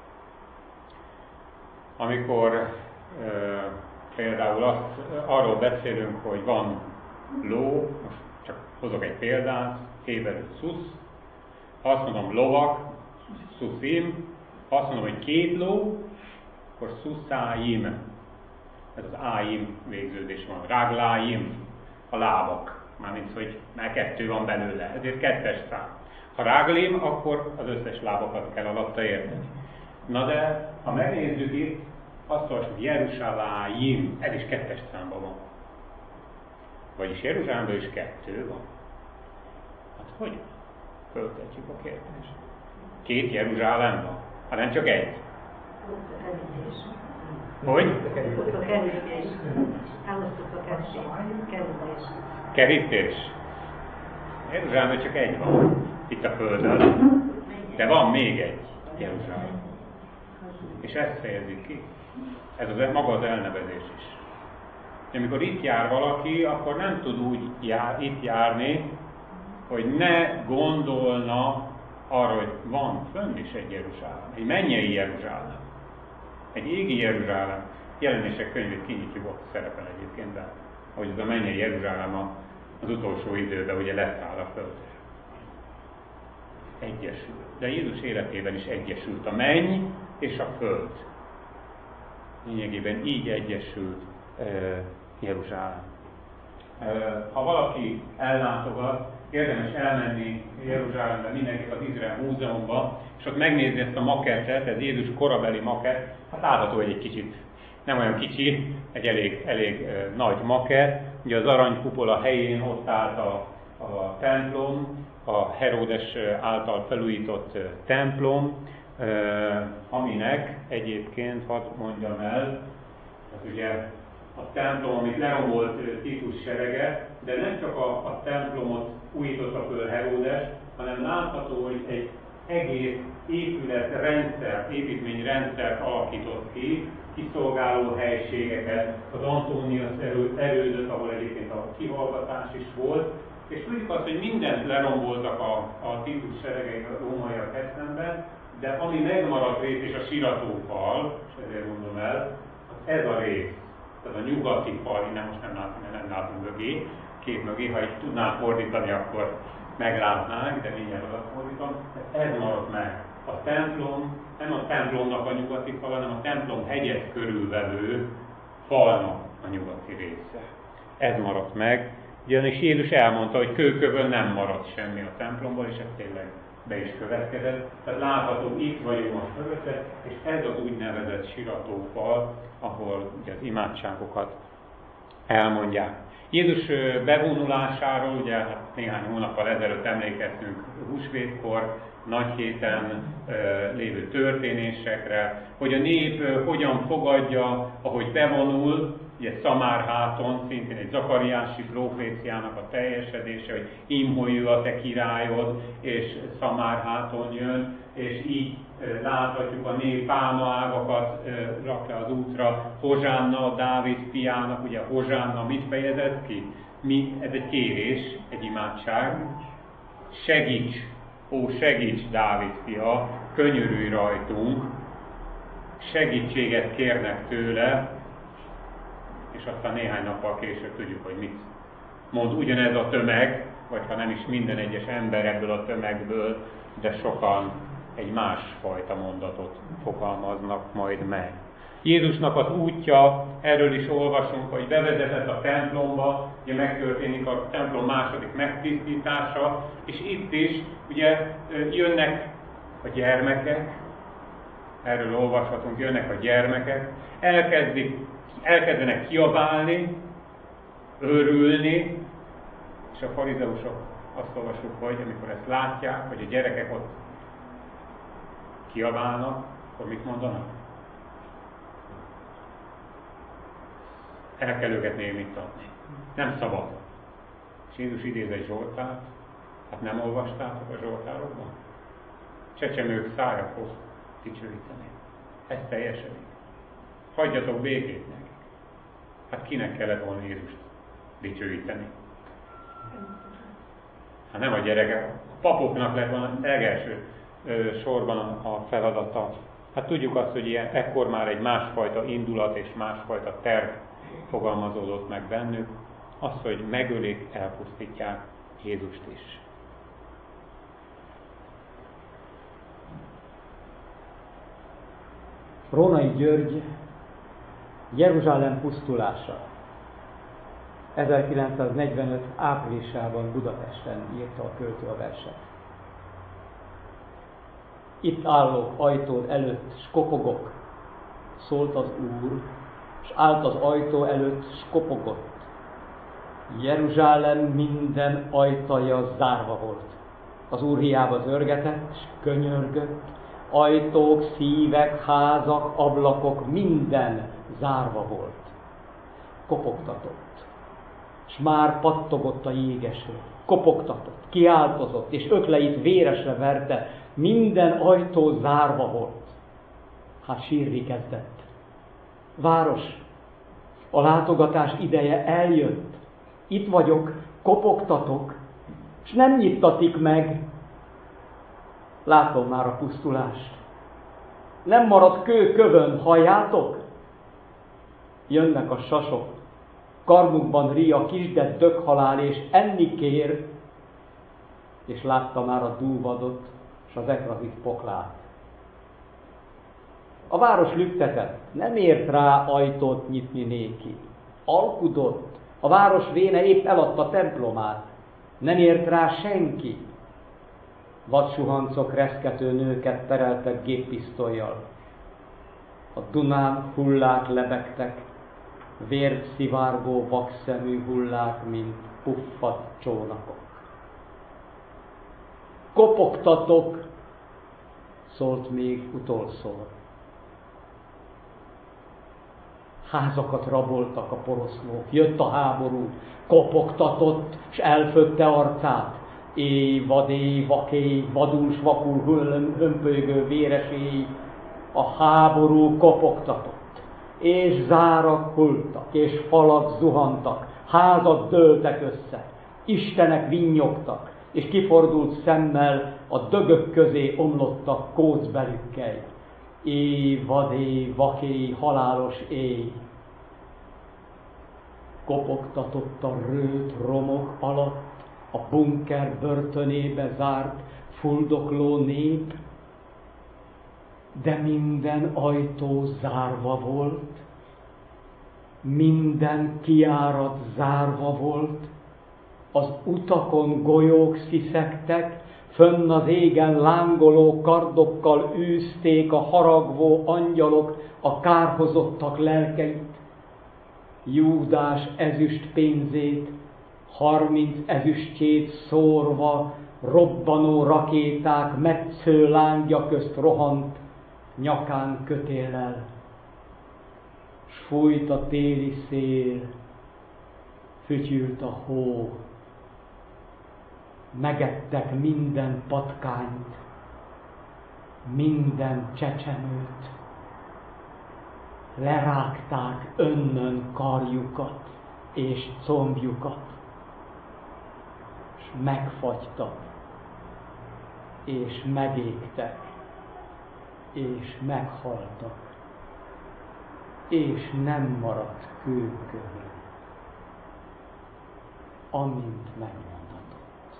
Amikor például arról beszélünk, hogy van ló, most csak hozok egy példát, héberül szusz, ha azt mondom lovak, szuszim, ha azt mondom, hogy két ló, akkor szuszáim. Ez az áim végződés van. Rágláim, a lábak, mármint, hogy már kettő van belőle, ezért kettes szám. Ha ráglém, akkor az összes lábakat kell alatta érteni. Na de, ha megnézzük itt, azt olvasjuk, Jeruzsálim, ez is kettes számban van. Vagyis Jeruzsálemben is kettő van. Hát hogy? Föltetjük a kérdést. Két Jeruzsálem van? Hát nem csak egy. Hogy? Kerítés. Jeruzsálemben csak egy van. Itt a Földön. De van még egy Jeruzsálem. És ezt fejezik ki. Ez maga az elnevezés is. Amikor itt jár valaki, akkor nem tud úgy itt járni, hogy ne gondolna arra, hogy van fönn is egy Jeruzsálem. Egy mennyei Jeruzsálem. Egy égi Jeruzsálem. Jelenések könyvét kinyitjuk, ott szerepel egyébként, de hogy ez a mennyei Jeruzsálem az utolsó időben ugye leszáll a földre. Egyesül. De Jézus életében is egyesült a menny és a föld. Lényegében így egyesült Jeruzsálem. Ha valaki ellátogat, érdemes elmenni Jeruzsálembe, mindenképp az Izrael Múzeumba, és ott megnézni ezt a makettet, ez Jézus korabeli makett, hát látható, hogy egy kicsit nem olyan kicsi, egy elég nagy makett. Ugye az aranykupola helyén ott állt a templom, a Heródes által felújított templom, aminek egyébként, hadd mondjam el, hát ugye a templom, amit lerombolt Titus serege, de nem csak a templomot újította föl Heródes, hanem látható, hogy egy egész építményrendszert alakított ki, kiszolgáló helységeket, az Antonius erődöt, ahol egyébként a kihallgatás is volt, és tudjuk azt, hogy mindent leromboltak a Titus seregei a rómaiak eszemben, de ami megmaradt rész és a siratófal, és ezért mondom el, ez a rész, ez a nyugati fal, innen most nem látunk mögé, kép mögé, ha így tudnám fordítani, akkor meglátnánk, de mindjárt oda fordítom, ez maradt meg. A templom, nem a templomnak a nyugati fal, hanem a templom hegyet körülvevő falnak a nyugati része. Ez maradt meg, ugyanis Jézus elmondta, hogy kőkövön nem maradt semmi a templomból, és ez tényleg be is következett. Tehát látható, itt vagyunk most mögötte, és ez az úgynevezett siratófal, ahol ugye az imádságokat elmondják. Jézus bevonulásáról, ugye hát néhány hónappal ezelőtt emlékeztünk húsvétkor, nagy héten lévő történésekre, hogy a nép hogyan fogadja, ahogy bevonul, ugye Szamárháton, szintén egy zakariási proféciának a teljesedése, hogy imholyő a te királyod, és Szamárháton jön, és így láthatjuk a nép pálmaágakat rakja az útra, Hozsánna, Dávid fiának, ugye Hozsánna mit fejezett ki? Ez egy kérés, egy imádság. Segíts, ó, segíts, Dávid fia, könyörülj rajtunk, segítséget kérnek tőle, és aztán néhány nappal később tudjuk, hogy mit mond ugyanez a tömeg, vagy ha nem is minden egyes ember ebből a tömegből, de sokan egy másfajta mondatot fogalmaznak majd meg. Jézusnak az útja, erről is olvasunk, hogy bevezetett a templomba, ugye megtörténik a templom második megtisztítása, és itt is ugye jönnek a gyermekek, erről olvashatunk, jönnek a gyermekek, elkezdenek kiabálni, örülni, és a farizeusok azt olvasjuk, hogy amikor ezt látják, hogy a gyerekek ott kiabálnak, akkor mit mondanak? El kell őket némítani. Nem szabad. És Jézus idéz egy Zsoltárt, hát nem olvastátok a Zsoltárokban? Csecsemők szája fog dicsőíteni. Ez teljesedik. Hagyjatok békét nekik. Hát kinek kellett volna Jézust dicsőíteni? Hát nem a gyerekek, a papoknak lett volna legelső sorban a feladata. Hát tudjuk azt, hogy ekkor már egy másfajta indulat és másfajta terv fogalmazódott meg bennük, az, hogy megölik, elpusztítják Jézust is. Rónai György Jeruzsálem pusztulása 1945. áprilisában Budapesten írta a költő a verset. Itt állok ajtód előtt, s kopogok, szólt az Úr, és állt az ajtó előtt, s kopogott. Jeruzsálem minden ajtaja zárva volt. Az Úr hiába zörgetett, s könyörgött, ajtók, szívek, házak, ablakok, minden zárva volt. Kopogtatott, s már pattogott a jégeső. Kopogtatott, kiáltozott, és ökleit véresre verte, minden ajtó zárva volt. Hát sírni kezdett. Város, a látogatás ideje eljött. Itt vagyok, kopogtatok, és nem nyittatik meg. Látom már a pusztulást. Nem marad kő kövön, halljátok? Jönnek a sasok, karmukban ria kisdett dökhalál, és enni kér, és látta már a dúvadot, és az ekrazit poklát. A város lüktetett, nem ért rá ajtót nyitni néki. Alkudott, a város véne épp eladta templomát, nem ért rá senki. Vadsuhancok reszkető nőket tereltek géppisztollyal. A Dunán hullák lebegtek, vért szivárgó vakszemű hullák, mint puffadt csónakok. Kopogtatok, szólt még utolszor. Házakat raboltak a poroszlók, jött a háború, kopogtatott, s elfödte arcát. Éj, vakéj, vadul s vakul hömpölygő véres éj, a háború kopogtatott, és zárak hultak, és falak zuhantak, házak dőltek össze, istenek vinnyogtak, és kifordult szemmel a dögök közé omlottak kócbelükkel. Éj, vakéj, halálos éj. Kopogtatott a rőt romok alatt, a bunker börtönébe zárt, fuldokló nép, de minden ajtó zárva volt, minden kijárat zárva volt, az utakon golyók sziszegtek, fönn az égen lángoló kardokkal űzték a haragvó angyalok a kárhozottak lelkeit. Júdás ezüst pénzét, 30 ezüstjét szórva, robbanó rakéták metsző lángja közt rohant, nyakán kötéllel. S fújt a téli szél, fütyült a hó, megettek minden patkányt, minden csecsemőt, lerágták önnön karjukat és combjukat, és megfagytak és megégtek, és meghaltak, és nem maradt kőkövön, amint megmondatott.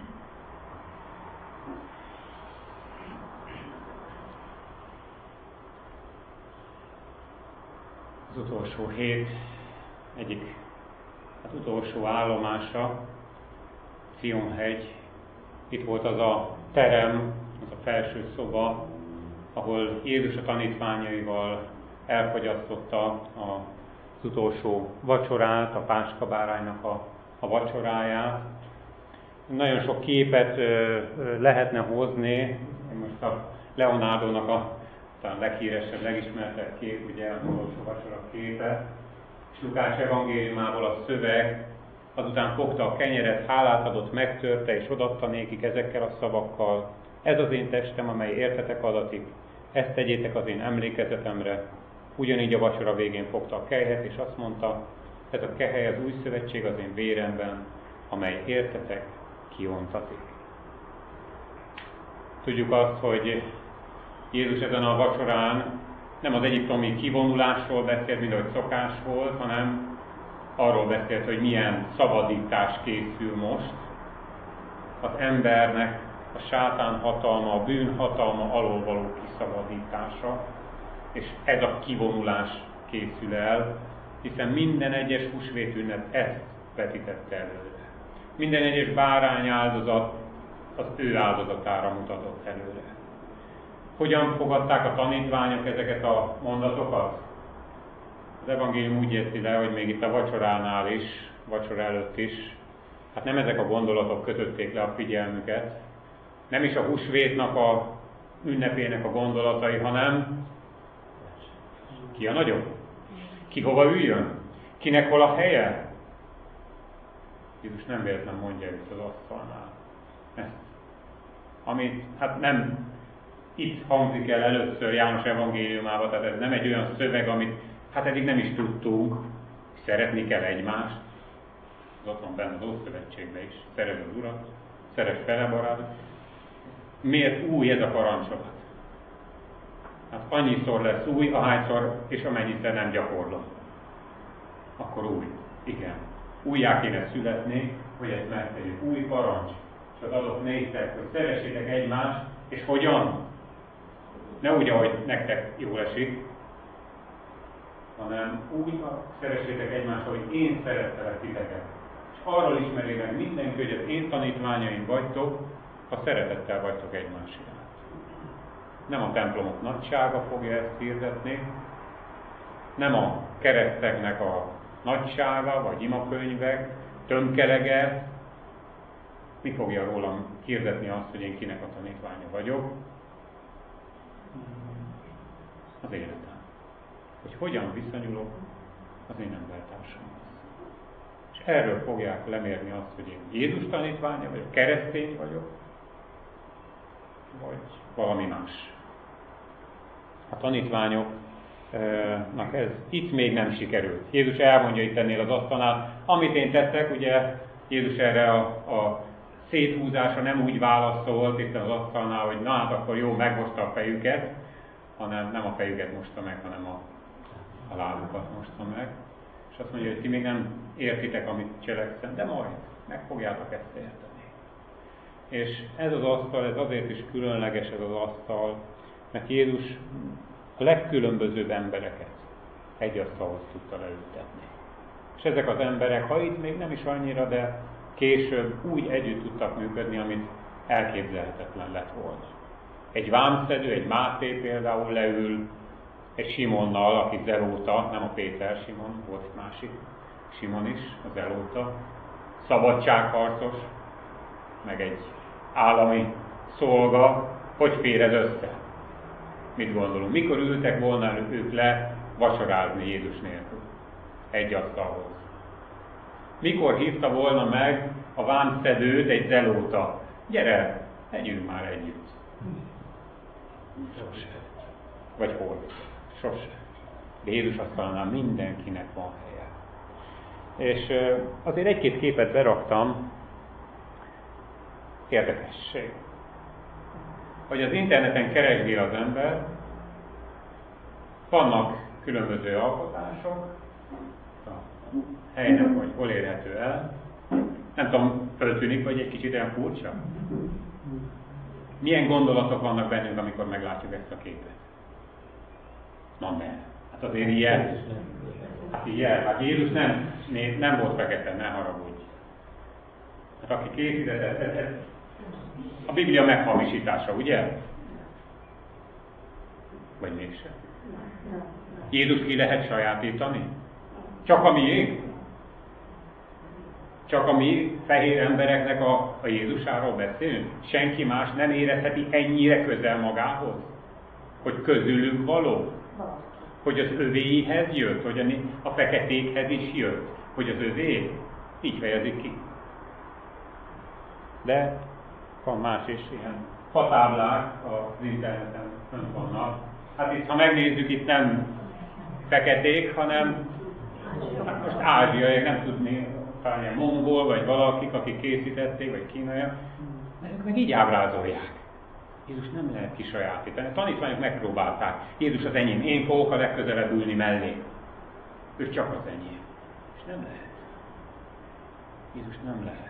Az utolsó hét egyik utolsó állomása, Sionhegy. Itt volt az a terem, az a felső szoba, ahol Jézus a tanítványaival elfogyasztotta az utolsó vacsorát, a páskabáránynak a vacsoráját. Nagyon sok képet lehetne hozni, most a Leonardo-nak a talán leghíresebb, legismertebb kép, ugye az utolsó vacsora képe, és Lukács evangéliumából a szöveg, azután fogta a kenyeret, hálát adott, megtörte, és odaadta nékik ezekkel a szavakkal: ez az én testem, amely értetek adatik, ezt tegyétek az én emlékezetemre. Ugyanígy a vacsora végén fogta a kelyhet, és azt mondta: ez a kehely az új szövetség az én véremben, amely értetek kiontatik. Tudjuk azt, hogy Jézus ezen a vacsorán nem az egyiptomi kivonulásról beszélt, mint ahogy szokás volt, hanem arról beszélt, hogy milyen szabadítás készül most az embernek a sátán hatalma, a bűn hatalma alól való kiszabadítása, és ez a kivonulás készül el, hiszen minden egyes húsvétünnep ezt vetítette előre. Minden egyes bárány áldozat az ő áldozatára mutatott előre. Hogyan fogadták a tanítványok ezeket a mondatokat? Az evangélium úgy érti le, hogy még itt a vacsoránál is, vacsora előtt is, hát nem ezek a gondolatok kötötték le a figyelmüket, nem is a húsvétnak a ünnepének a gondolatai, hanem ki a nagyobb? Ki hova üljön? Kinek hol a helye? Jézus nem véletlen mondja itt az asztalnál ezt. Amit hát nem itt hangzik el először János evangéliumában, tehát ez nem egy olyan szöveg, amit hát eddig nem is tudtunk, szeretni kell egymást. Az ott van benne az Ószövetségben is. Szeresd az Urat, szeresd fele barátot. Miért új ez a parancsolat? Hát annyiszor lesz új, ahányszor és amennyiszer nem gyakorlom. Akkor új. Igen. Újjá kéne születni, hogy ezt megtegyük. Új parancs. És az adott néztek, hogy szeressétek egymást, és hogyan? Ne úgy, ahogy nektek jól esik, hanem úgy szeressétek egymást, hogy én szerettelek titeket. És arról ismeri meg mindenki, hogy az én tanítványaim vagytok, ha szeretettel vagytok egymás iránt. Nem a templomok nagysága fogja ezt hirdetni, nem a kereszteknek a nagysága, vagy imakönyvek, tömkelege. Mi fogja rólam hirdetni azt, hogy én kinek a tanítványa vagyok? Az életem. Hogy hogyan viszonyulok az én embertársamhoz. És erről fogják lemérni azt, hogy én Jézus tanítványa vagyok, keresztény vagyok, vagy valami más. A tanítványoknak ez itt még nem sikerült. Jézus elmondja itt ennél az asztalnál, amit én tettek, ugye Jézus erre a széthúzásra nem úgy válaszolt itt az asztalnál, hogy na hát akkor jó, megmosta a fejüket, hanem nem a fejüket mosta meg, hanem a lábukat mosta meg. És azt mondja, hogy ti még nem értitek, amit cselekszem, de majd meg fogjátok ezt érteni. És ez az asztal, ez azért is különleges ez az asztal, mert Jézus a legkülönbözőbb embereket egy asztalhoz tudta leültetni. És ezek az emberek, ha itt még nem is annyira, de később úgy együtt tudtak működni, amit elképzelhetetlen lett volna. Egy vámszedő, egy Máté például leül egy Simonnal, aki zelóta, nem a Péter Simon, volt egy másik Simon is, a zelóta, szabadságharcos, meg egy állami szolga, hogy fér ez össze? Mit gondolunk? Mikor ültek volna ők le vacsorázni Jézus nélkül? Egy asztalhoz. Mikor hívta volna meg a vámszedőt egy zelóta? Gyere, együnk már együtt. Sose. Vagy hol? Sose. De Jézus asztalnál mindenkinek van helye. És azért egy-két képet beraktam. Érdekesség. hogy az interneten keresgél az ember, vannak különböző alkotások, a helynek, hogy hol érhető el. Nem tudom, föltűnik, vagy egy kicsit olyan furcsa? Milyen gondolatok vannak bennünk, amikor meglátjuk ezt a képet? Na ne, hát azért ilyen. Hát ilyen, hát Jézus nem volt fekete, ne haragudj. Hát aki készített, a Biblia meghamisítása, ugye? Vagy mégsem? Jézus ki lehet sajátítani? Csak a miénk? Csak a mi fehér embereknek a Jézusáról beszélünk? Senki más nem érezheti ennyire közel magához? Hogy közülünk való? Hogy az övéihez jött? Hogy a feketékhez is jött? Hogy az övé? Így fejezik ki. De van más is ilyen fatáblák az interneten fönt vannak. Hát itt, ha megnézzük, itt nem feketék, hanem hát most ázsiaiak, nem tudni, talán ilyen mongol, vagy valakik, akik készítették, vagy kínaiak, ők meg így ábrázolják. Jézus nem lehet kisajátítani. A tanítványok megpróbálták. Jézus az enyém, én fogok a legközelebb ülni mellé. Ő csak az enyém. És nem lehet. Jézus nem lehet.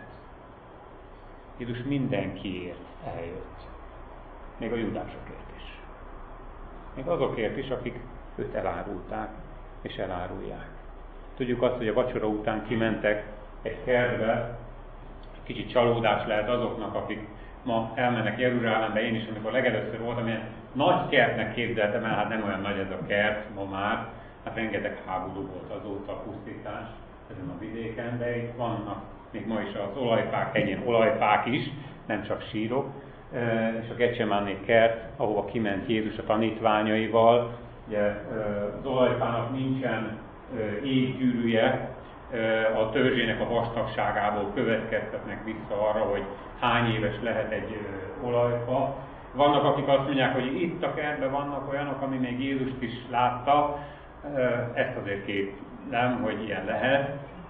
Jézus mindenkiért eljött. Még a judásokért is. Még azokért is, akik őt elárulták és elárulják. Tudjuk azt, hogy a vacsora után kimentek egy kertbe, kicsit csalódás lehet azoknak, akik ma elmennek Jeruzsálembe. Én is, amikor legelőször voltam, ilyen nagy kertnek képzeltem el, hát nem olyan nagy ez a kert ma már, hát rengeteg háború volt azóta, a pusztítás ezen a vidéken, de itt vannak még ma is az olajfák hegyén olajfák is, nem csak sírok, és a Gecsemáné kert, ahova kiment Jézus a tanítványaival. Ugye az olajfának nincsen éggyűrűje, a törzsének a vastagságából következtetnek vissza arra, hogy hány éves lehet egy olajfa. Vannak, akik azt mondják, hogy itt a kertben vannak olyanok, ami még Jézust is látta, ezt azért kétlem, hogy ilyen lehet.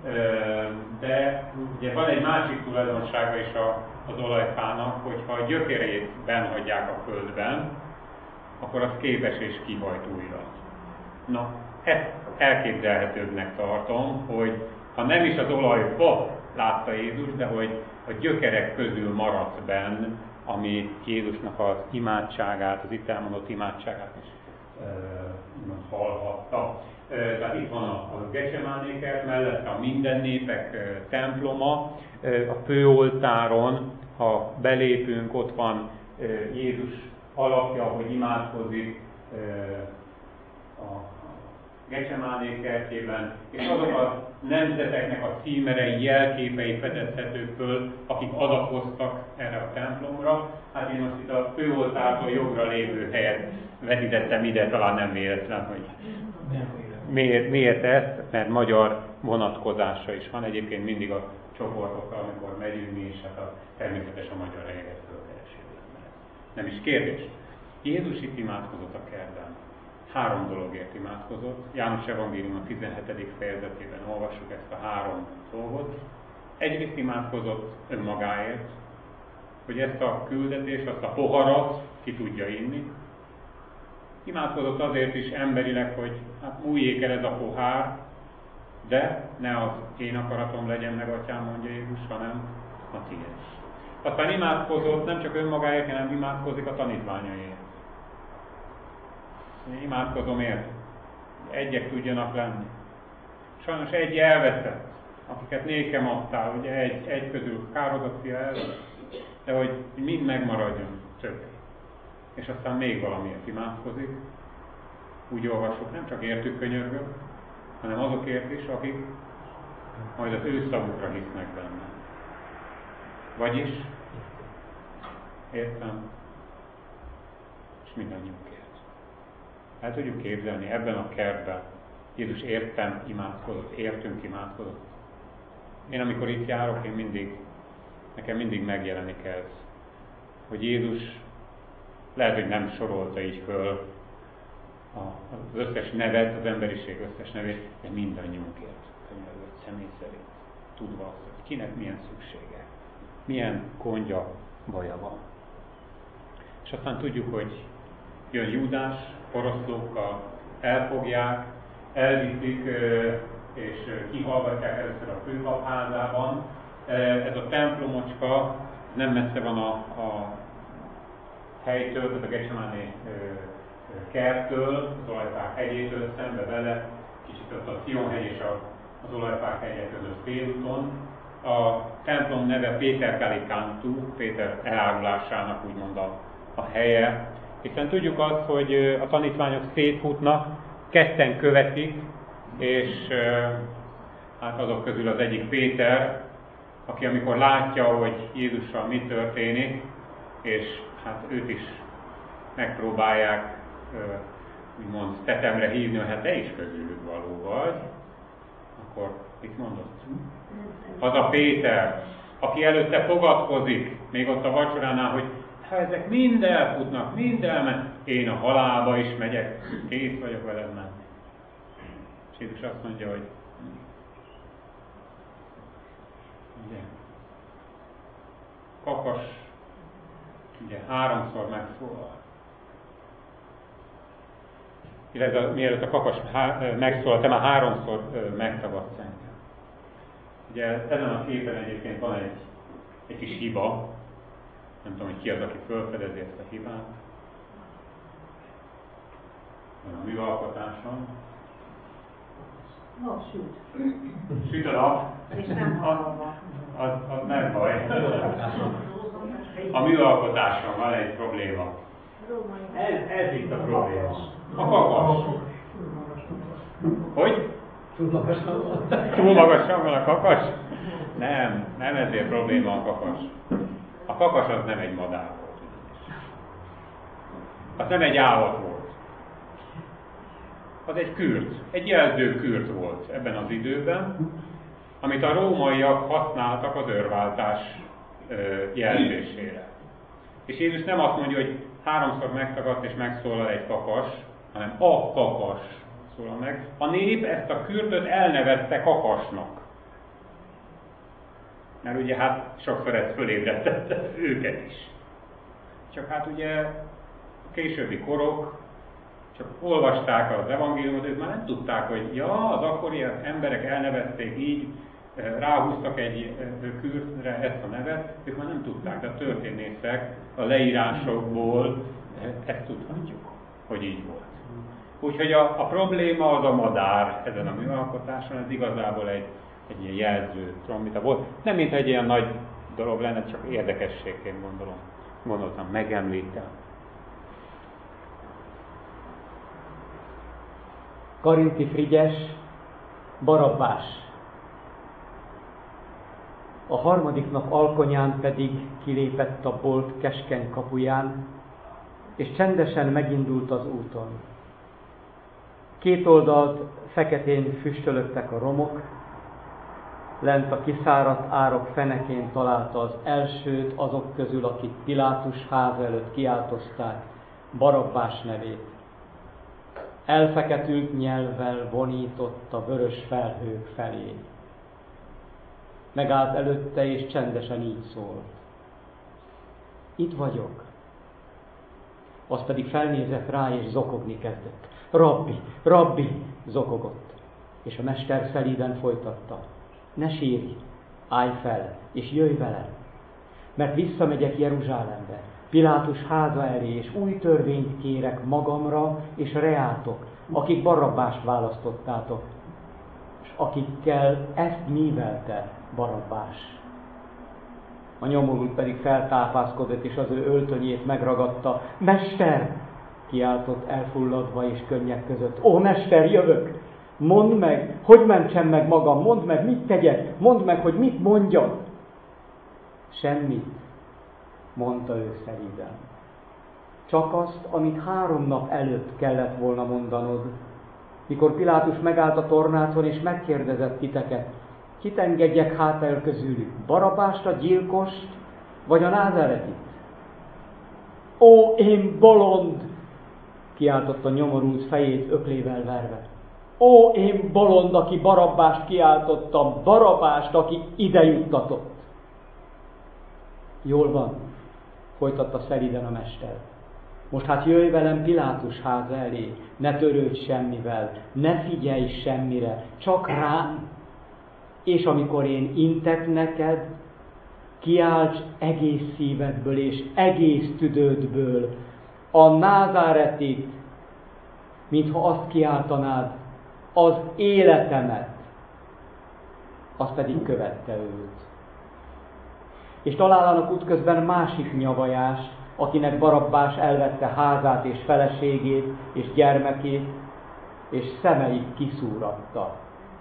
De ugye van egy másik tulajdonsága is az olajfának, hogyha a gyökerét benhagyják a földben, akkor az képes és kihajt újra. Na, ezt elképzelhetőbbnek tartom, hogy ha nem is az olajfa látta Jézus, de hogy a gyökerek közül maradt benn, ami Jézusnak az imádságát, az itt elmondott imádságát is hallhatta. Tehát itt van a Gecsemáné kert, mellette a minden népek temploma, a főoltáron, ha belépünk, ott van Jézus alakja, ahogy imádkozik a Gecsemáné kertjében, és azok a nemzeteknek a címerei, jelképei fedezhetők föl, akik adakoztak erre a templomra. Hát én most itt a főoltártól jobbra lévő helyet vetítettem ide, talán nem véletlen, hogy miért ezt, mert magyar vonatkozása is van. Egyébként mindig a csoportokkal, amikor megyünk mi, és hát természetes a magyar helyeket fölkeresünk. Nem is kérdés. Jézus itt imádkozott a kertben. 3 dologért imádkozott. János Evangélium a 17. fejezetében olvassuk ezt a 3 dolgot. Egyrészt imádkozott önmagáért, hogy ezt a küldetést, azt a poharat ki tudja inni. Imádkozott azért is emberileg, hogy hát múljék el ez a pohár, de ne az én akaratom legyen meg, Atyám, mondja Jézus, hanem a tiéd. Aztán imádkozott nem csak önmagáért, hanem imádkozik a tanítványaiért. Én imádkozom érte, egyek tudjanak lenni. Sajnos egy elveszett, akiket nékem adtál, ugye egy közül kározott fia elveszett, de hogy mind megmaradjon több. És aztán még valamiért imádkozik. Úgy olvassuk, nem csak értük könyörgök, hanem azokért is, akik majd az ő szavukra hisznek benne. Vagyis, értem, és mindannyiunkért. El tudjuk képzelni, ebben a kertben Jézus értem imádkozott, értünk imádkozott. Én amikor itt járok, nekem mindig megjelenik ez, hogy Jézus lehet, hogy nem sorolta így föl az összes nevet, az emberiség összes nevét, de mindannyiunkért könyörgött személy szerint, tudva azt, hogy kinek milyen szüksége, milyen gondja, baja van. És aztán tudjuk, hogy jön Júdás, oroszlókkal elfogják, elviszik és kihallgatják először a főpap házában. Ez a templomocska nem messze van a helytől, tehát a Gecsemáné kerttől, az Olajfák hegyétől szembe vele, kicsit ott a Sion-hegy és az Olajfák hegye között félúton. A templom neve Péter Kalikántú, Péter elárulásának úgymond a helye. Hiszen tudjuk azt, hogy a tanítványok szétfutnak, ketten követik, és hát azok közül az egyik Péter, aki amikor látja, hogy Jézussal mi történik, és hát őt is megpróbálják úgymond tetemre hívni, hogy hát te is közülük való vagy, akkor mit mondott? Az a Péter, aki előtte fogadkozik, még ott a vacsoránál, hogy ha ezek mind elfutnak, mind elmennek, én a halálba is megyek, kész vagyok veled menni. És Jézus azt mondja, hogy ugye, kakas, ugye 3-szor megszólal. Illetve mielőtt a kakas megszólal, te már 3-szor megtagadsz engem. Ugye ezen a képen egyébként van egy kis hiba. Nem tudom, hogy ki az, aki felfedezi ezt a hibát. A műalkotáson. Nap süt. Süt a nap. És nem hallom. Az nem baj. A műalkotáson van egy probléma. Ez itt a probléma. A kakas. Hogy? Túl magasan van a kakas? Nem ezért probléma a kakas. A kakas az nem egy madár volt. Az nem egy állat volt. Az egy kürt, egy jelző kürt volt ebben az időben, amit a rómaiak használtak az őrváltás jelzésére. És Jézus nem azt mondja, hogy 3-szor megtagadt és megszólal egy kakas, hanem a kakas szólal meg. A nép ezt a kürtöt elnevezte kakasnak. Mert ugye hát sokszor ez fölébresztette őket is. Csak hát ugye a későbbi korok csak olvasták az evangéliumot, ők már nem tudták, hogy ja, az akkori emberek elnevezték így, ráhúztak egy kürtre ezt a nevet, ők már nem tudták, de a történészek a leírásokból ezt tudhatjuk, hogy így volt. Úgyhogy a probléma az a madár ezen a műalkotáson, ez igazából egy ilyen jelző trombita volt. Nem mint egy ilyen nagy dolog lenne, csak érdekességként gondoltam, megemlítem. Karinti Frigyes, Barabbás. A harmadik nap alkonyán pedig kilépett a bolt keskeny kapuján, és csendesen megindult az úton. Két oldalt feketén füstölögtek a romok, lent a kiszáradt árok fenekén találta az elsőt azok közül, akik Pilátus háza előtt kiáltozták Barabbás nevét. Elfeketült nyelvvel vonított a vörös felhők felé. Megállt előtte, és csendesen így szólt. Itt vagyok. Az pedig felnézett rá, és zokogni kezdett. Rabbi, rabbi, zokogott. És a mester szelíden folytatta. Ne sírj, állj fel, és jöjj velem, mert visszamegyek Jeruzsálembe, Pilátus háza elé, és új törvényt kérek magamra és reátok, akik Barabbást választottátok, és akikkel ezt mívelte Barabbás. A nyomorult pedig feltápászkodott, és az ő öltönyét megragadta. Mester! Kiáltott elfulladva és könnyek között. Ó, mester, jövök! Mondd meg, hogy mentsem meg magam, mondd meg, mit tegyek, mondd meg, hogy mit mondjak. Semmit, mondta ő szelíden. Csak azt, amit 3 nap előtt kellett volna mondanod, mikor Pilátus megállt a tornácon és megkérdezett titeket, kit engedjek hát el közülük, Barabbást, a gyilkost, vagy a názáretit? Ó, én bolond! Kiáltott a nyomorult, fejét öklével verve. Ó, én bolond, aki Barabbást kiáltottam, Barabbást, aki ide juttatott. Jól van, folytatta szelíden a mester. Most hát jöjj velem Pilátus háza elé, ne törődj semmivel, ne figyelj semmire, csak rám, és amikor én intek neked, kiálts egész szívedből és egész tüdődből a Názáretit, mintha azt kiáltanád, az életemet, az pedig követte őt. És találnak útközben másik nyavajást, akinek Barabbás elvette házát és feleségét és gyermekét, és szemeit kiszúratta.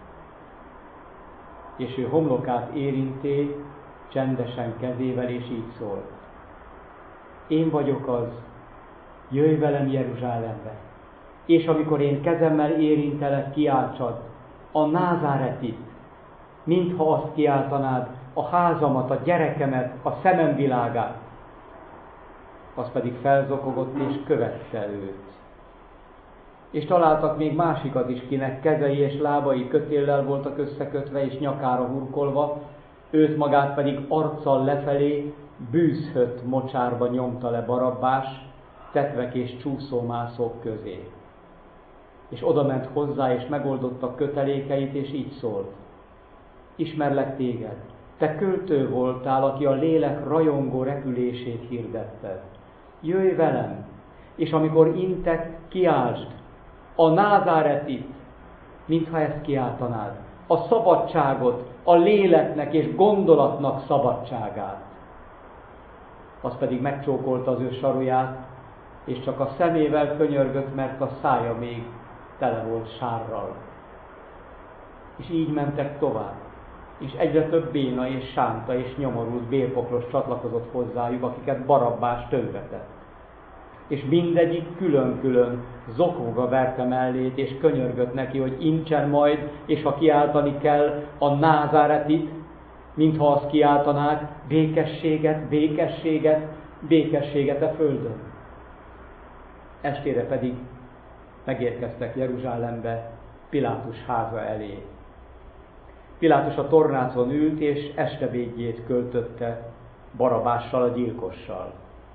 És ő homlokát érinté, csendesen kezével, és így szólt. Én vagyok az, jöjj velem Jeruzsálembe, és amikor én kezemmel érintelek, kiáltsad a Názáretit, mintha azt kiáltanád, a házamat, a gyerekemet, a szemem világát. Az pedig felzokogott és követte őt. És találtak még másikat is, kinek kezei és lábai kötéllel voltak összekötve és nyakára hurkolva, őt magát pedig arccal lefelé bűzhött mocsárba nyomta le Barabbás, tetvek és csúszómászók közé. És odament hozzá, és megoldotta kötelékeit, és így szólt. Ismerlek téged, te költő voltál, aki a lélek rajongó repülését hirdetted. Jöjj velem, és amikor intek, kiáltsd a Názáretit, mintha ezt kiáltanád, a szabadságot, a léleknek és gondolatnak szabadságát. Az pedig megcsókolta az ő saruját, és csak a szemével könyörgött, mert a szája még tele volt sárral. És így mentek tovább, és egyre több béna és sánta és nyomorult bérpoklos csatlakozott hozzájuk, akiket Barabbás tönkretett. És mindegyik külön-külön zokogva verte mellét, és könyörgött neki, hogy intsen majd, és ha kiáltani kell a Názáretit, mintha azt kiáltanák, békességet, békességet, békességet a földön. Estére pedig megérkeztek Jeruzsálembe, Pilátus háza elé. Pilátus a tornácon ült, és estebédjét költötte Barabbással, a gyilkossal.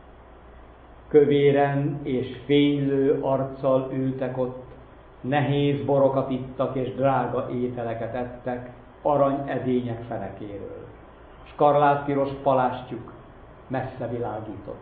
Kövéren és fénylő arccal ültek ott, nehéz borokat ittak és drága ételeket ettek aranyedények fenekéről. Skarlátpiros palástjuk messze világított.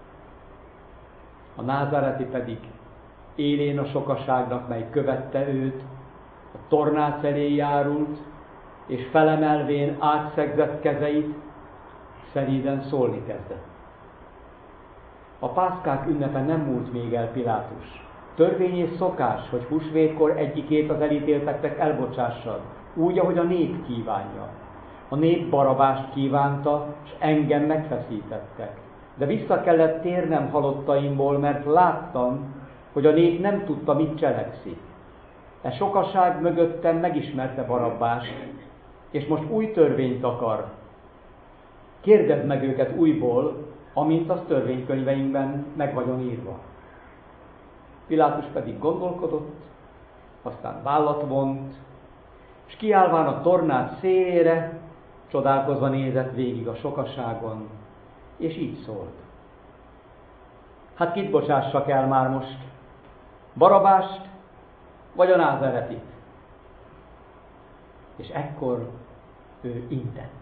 A Názáreti pedig élén a sokaságnak, mely követte őt, a tornác elé járult, és felemelvén átszegzett kezeit, szelíden szólni kezdett. A pászkák ünnepe nem múlt még el, Pilátus. Törvény és szokás, hogy húsvétkor egyikét az elítélteknek elbocsássad, úgy, ahogy a nép kívánja. A nép Barabbást kívánta, és engem megfeszítettek. De vissza kellett térnem halottaimból, mert láttam, hogy a nép nem tudta, mit cselekszik. E sokaság mögöttem megismerte Barabbást, és most új törvényt akar. Kérdezd meg őket újból, amint az törvénykönyveinkben meg vagyon írva. Pilátus pedig gondolkodott, aztán vállat vont, és kiállván a tornác szélére, csodálkozva nézett végig a sokaságon, és így szólt. Hát kit bocsássak el már most? Barabbást, vagy a Názáretit? És ekkor ő intett.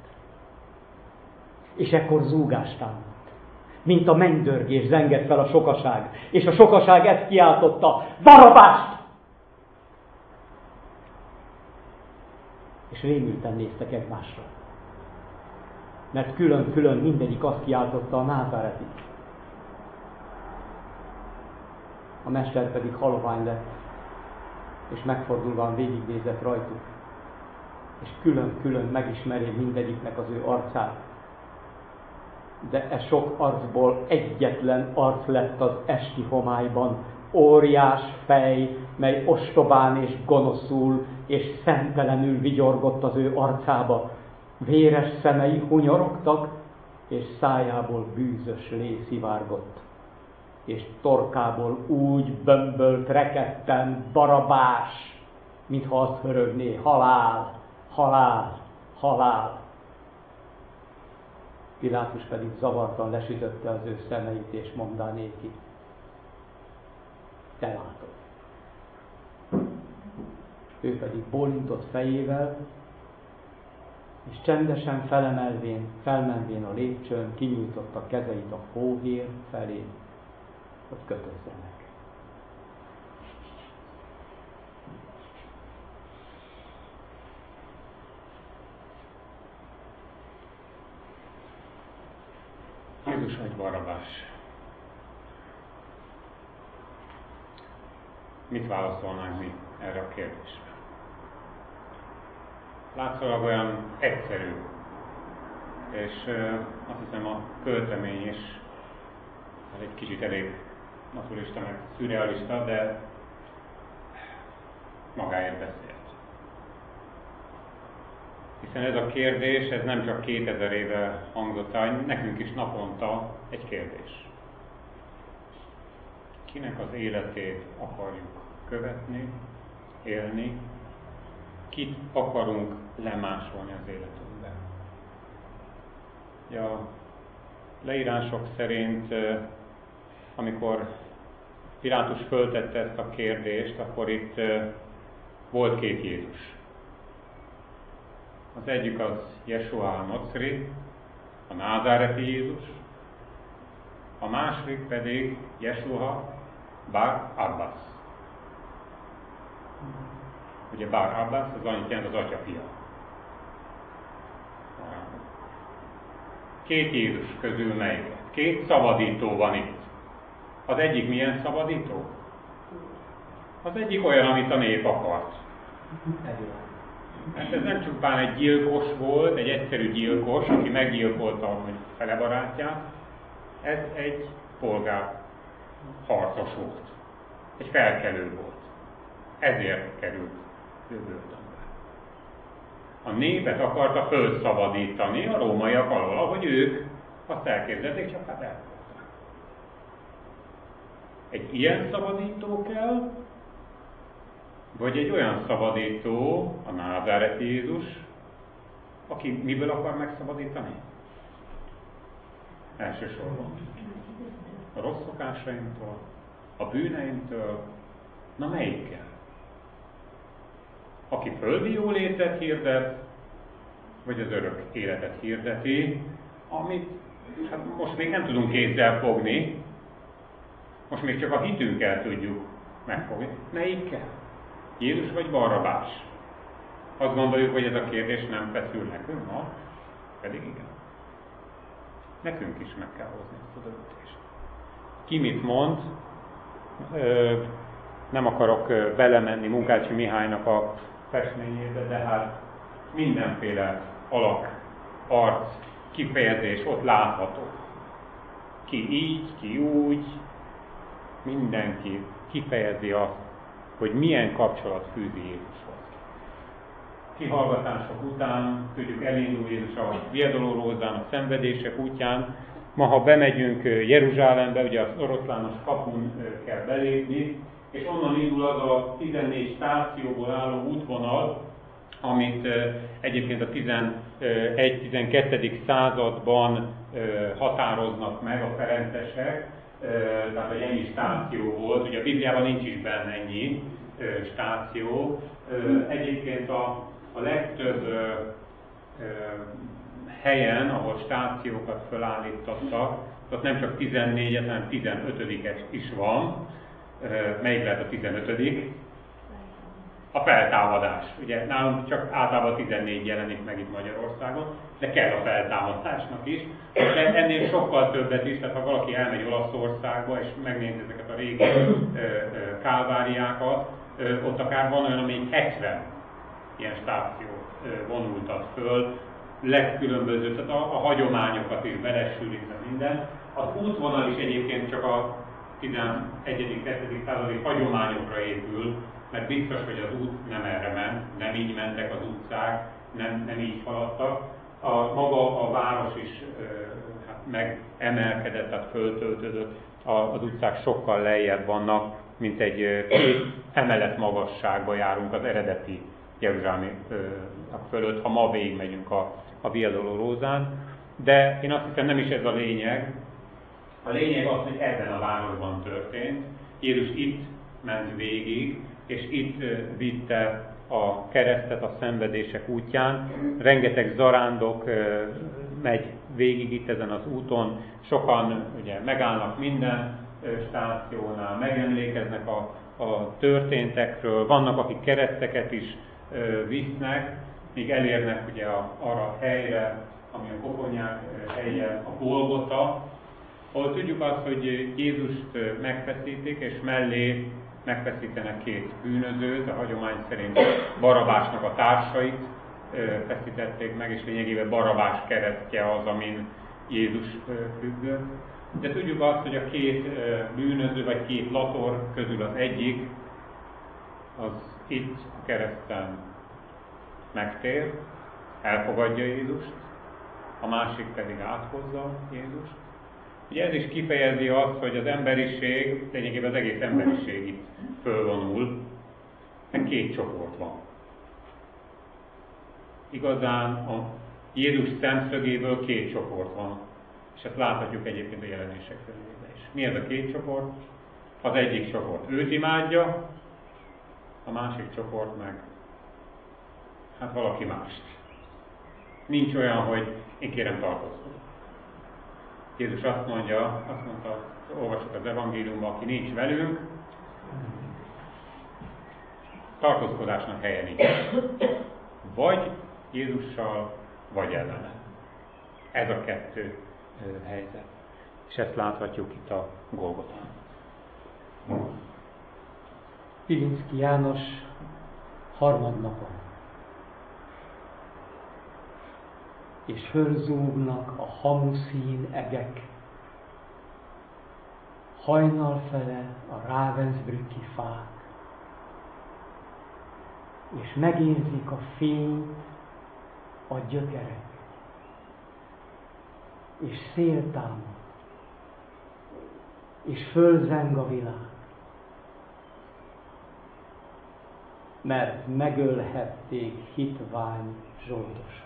És ekkor zúgást támadt, mint a mennydörgés zengett fel a sokaság, és a sokaság ezt kiáltotta, Barabbást! És rémülten néztek egymásra, mert külön-külön mindegyik azt kiáltotta, a Názáretit. A mester pedig halovány lett, és megfordulván végignézett rajtuk, és külön-külön megismeri mindegyiknek az ő arcát. De e sok arcból egyetlen arc lett az esti homályban, óriás fej, mely ostobán és gonoszul és szemtelenül vigyorgott az ő arcába. Véres szemei hunyorogtak, és szájából bűzös lé szivárgott, és torkából úgy bömbölt rekedten Barabbás, mintha azt hörögné, halál, halál, halál. Pilátus pedig zavartan lesütötte az ő szemeit, és mondá néki, te látod. Ő pedig bólintott fejével, és csendesen felmenvén a lépcsőn kinyújtotta kezeit a hóhér felé, hogy kötözzenek. Jézus vagy Barabás? Mit válaszolnánk mi erre a kérdésre? Látszólag olyan egyszerű, és azt hiszem a költemény is egy kicsit elég naturalista, meg szürrealista, de magáért beszélt. Hiszen ez a kérdés, ez nem csak 2000 éve hangzott el, nekünk is naponta egy kérdés. Kinek az életét akarjuk követni, élni, kit akarunk lemásolni az életünkben. A leírások szerint, amikor Pilátus föltette ezt a kérdést, akkor itt volt két Jézus. Az egyik az Jesua al-Nocri, a názáreti Jézus, a másik pedig Jesua Bar Abbas. Ugye Bar Abbas az annyit jelent, az atya fia. Két Jézus közül melyik? Két szabadító van itt. Az egyik milyen szabadító? Az egyik olyan, amit a nép akart. Hát ez nem csupán egy gyilkos volt, egy egyszerű gyilkos, aki meggyilkolta a fele barátját. Ez egy polgárharcos volt. Egy felkelő volt. Ezért került börtönbe. A népet akarta fölszabadítani a rómaiak alól, ahogy ők azt elképzelték, csak hát elfogadták. Egy ilyen szabadító kell, vagy egy olyan szabadító, a názáreti Jézus, aki miből akar megszabadítani? Elsősorban a rossz szokásaimtól, a bűneimtől, na melyikkel? Aki földi jólétet hirdet, vagy az örök életet hirdeti, amit hát most még nem tudunk kézzel fogni, most még csak a hitünkkel tudjuk megfogni. Melyikkel? Jézus vagy Barrabás? Azt gondoljuk, hogy ez a kérdés nem feszül nekünk, ma? Pedig igen. Nekünk is meg kell hozni ezt a döntést. Ki mit mond? Nem akarok belemenni Munkácsi Mihálynak a festményébe, de hát mindenféle alak, arc, kifejezés ott látható. Ki így, ki úgy, mindenki kifejezi azt, hogy milyen kapcsolat fűzi Jézushoz. Kihallgatások után tudjuk elindulni Jézus a Via Dolorosán, a szenvedések útján. Ma, ha bemegyünk Jeruzsálembe, ugye az oroszlános kapun kell belépni, és onnan indul az a 14 stációból álló útvonal, amit egyébként a 11-12. Században határoznak meg a ferencesek, tehát egy ennyi stáció volt, ugye a Bibliában nincs is benne ennyi stáció. Egyébként a legtöbb helyen, ahol stációkat felállítottak, ott nem csak 14-et, hanem 15-et is van. Melyik lehet a 15? A feltámadás. Ugye nálunk csak általában 14 jelenik meg itt Magyarországon, de kell a feltámadásnak is. De ennél sokkal többet is, tehát ha valaki elmegy Olaszországba és megnézi ezeket a régi kálváriákat, ott akár van olyan, amelyik 70 ilyen stáció vonultat föl, legkülönböző, tehát a hagyományokat is belesűrítve minden. Az útvonal is egyébként csak a 11-12. Századi hagyományokra épül, mert biztos, hogy az út nem erre ment, nem így mentek az utcák, nem így haladtak. Maga a város is hát megemelkedett, tehát föltöltődött, az utcák sokkal lejjebb vannak, mint egy 2 emelet magasságba járunk az eredeti jeruzsálemi fölött, ha ma végigmegyünk a Via Dolorosán. De én azt hiszem, nem is ez a lényeg. A lényeg az, hogy ebben a városban történt. Jézus itt ment végig, és itt vitte a keresztet a szenvedések útján. Rengeteg zarándok megy végig itt ezen az úton, sokan ugye megállnak minden stációnál, megemlékeznek a történtekről, vannak, akik kereszteket is visznek, míg elérnek ugye arra a helyre, ami a koponyák helye, a Golgota, ahol tudjuk azt, hogy Jézust megfeszítik, és mellé megfeszítenek két bűnözőt, a hagyomány szerint Barabásnak a társait feszítették meg, és lényegében Barabás keresztje az, amin Jézus függött. De tudjuk azt, hogy a két bűnöző, vagy két lator közül az egyik, az itt a kereszten megtér, elfogadja Jézust, a másik pedig áthozza Jézust. Ugye ez is kifejezi azt, hogy az emberiség, lényegében az egész emberiség itt fölvonul, meg két csoport van. Igazán a Jézus szemszögéből két csoport van, és ezt láthatjuk egyébként a jelenések könyvében is. Mi ez a két csoport? Az egyik csoport őt imádja, a másik csoport meg hát valaki mást. Nincs olyan, hogy én kérem tartózkodni. Jézus azt mondta, olvasok az evangéliumban, aki nincs velünk, tartózkodásnak helye nincs. Vagy Jézussal, vagy ellene. Ez a kettő helyzet. És ezt láthatjuk itt a Golgotán. Pilinszky János harmadnapon. És fölzúgnak a hamuszín egek, hajnalfele a Ravensbrücki fák, és megérzik a fényt a gyökerek, és szél támad, és fölzeng a világ, mert megölhették hitvány zsoldosok,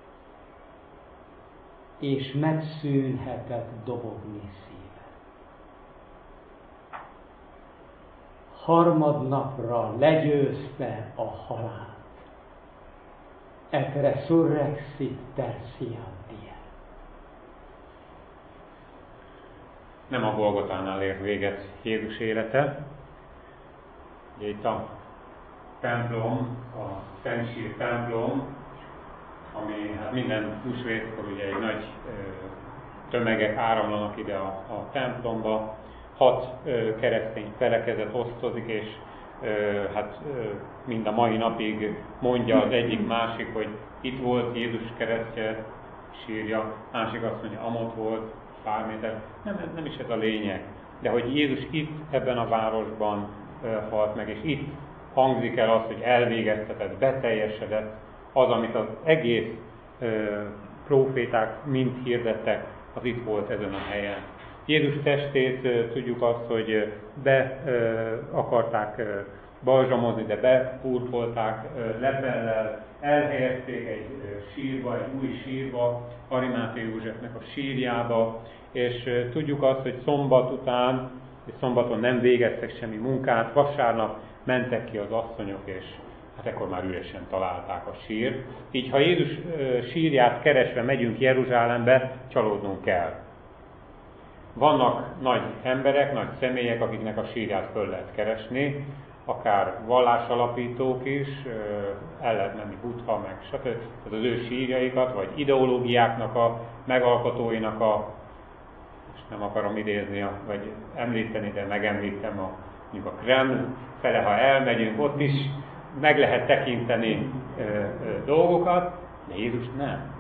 és megszűnhetett dobogni szíve. Harmadnapra legyőzte a halált. Et resurrexit tertiam die. Nem a Golgotánál ért véget Jézus élete. Ugye itt a templom, a Szentsír templom, ami hát minden húsvétkor ugye egy nagy tömegek áramlanak ide a templomba. 6 keresztény felekezet osztozik, és mind a mai napig mondja az egyik másik, hogy itt volt Jézus keresztje, sírja, másik azt mondja, amott volt, pár méter. Nem is ez a lényeg. De hogy Jézus itt ebben a városban halt meg, és itt hangzik el az, hogy elvégeztetett, beteljesedett az, amit az egész próféták mind hirdettek, az itt volt ezen a helyen. Jézus testét tudjuk azt, hogy be akarták balzsamozni, de bepurkolták lepellel, elhelyezték egy sírba, egy új sírba, Arimáthei Józsefnek a sírjába, és tudjuk azt, hogy szombat után, és szombaton nem végeztek semmi munkát, vasárnap mentek ki az asszonyok, és hát ekkor már üresen találták a sírt. Így, ha Jézus sírját keresve megyünk Jeruzsálembe, csalódnunk kell. Vannak nagy emberek, nagy személyek, akiknek a sírját föl lehet keresni, akár vallásalapítók is, el lehet menni Buddha, meg stb. Az ő sírjaikat, vagy ideológiáknak a megalkotóinak most nem akarom idézni, vagy említeni, de megemlítem mondjuk a Kreml fele, ha elmegyünk, ott is meg lehet tekinteni dolgokat, de Jézus nem.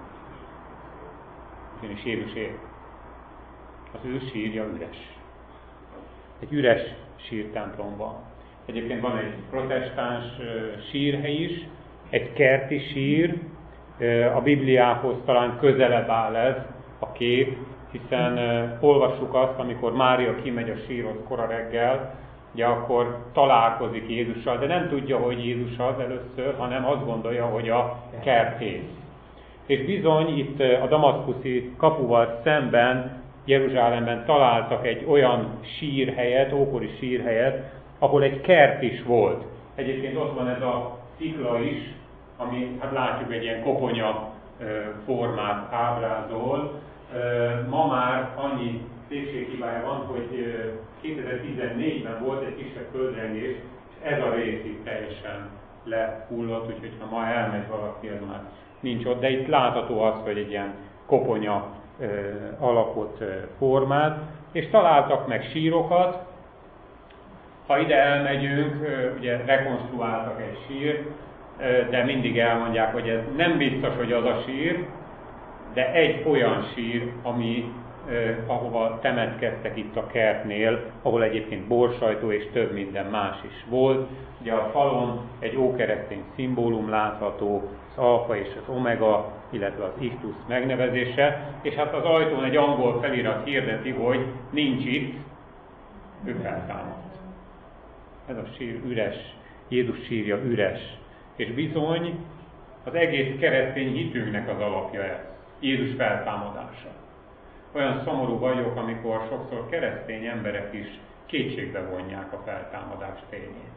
Ugyanis Jézus él. Az ő sírja üres. Egy üres sírtemplomban. Egyébként van egy protestáns sírhely is, egy kerti sír, a Bibliához talán közelebb áll ez a kép, hiszen olvassuk azt, amikor Mária kimegy a sírhoz kora reggel, ugye akkor találkozik Jézussal, de nem tudja, hogy Jézus az először, hanem azt gondolja, hogy a kertész. És bizony itt a damaszkuszi kapuval szemben Jeruzsálemben találtak egy olyan sírhelyet, ókori sírhelyet, ahol egy kert is volt. Egyébként ott van ez a szikla is, ami, hát látjuk, egy ilyen koponya formát ábrázol. Ma már annyi szépséghibája van, hogy 2014-ben volt egy kisebb földrengés, és ez a rész itt teljesen lehullott, úgyhogy ha ma elmegy valaki, ez már nincs ott. De itt látható az, hogy egy ilyen koponya alakot formát, és találtak meg sírokat. Ha ide elmegyünk, ugye rekonstruáltak egy sírt, de mindig elmondják, hogy ez nem biztos, hogy az a sír, de egy olyan sír, ahova temetkeztek itt a kertnél, ahol egyébként borsajtó és több minden más is volt. Ugye a falon egy ókeresztény szimbólum látható, az alfa és az omega, illetve az Ichtus megnevezése, és hát az ajtón egy angol felirat hirdeti, hogy nincs itt, ő feltámadt. Ez a sír üres, Jézus sírja üres. És bizony az egész keresztény hitünknek az alapja ez, Jézus feltámadása. Olyan szomorú vagyok, amikor sokszor keresztény emberek is kétségbe vonják a feltámadás tényét.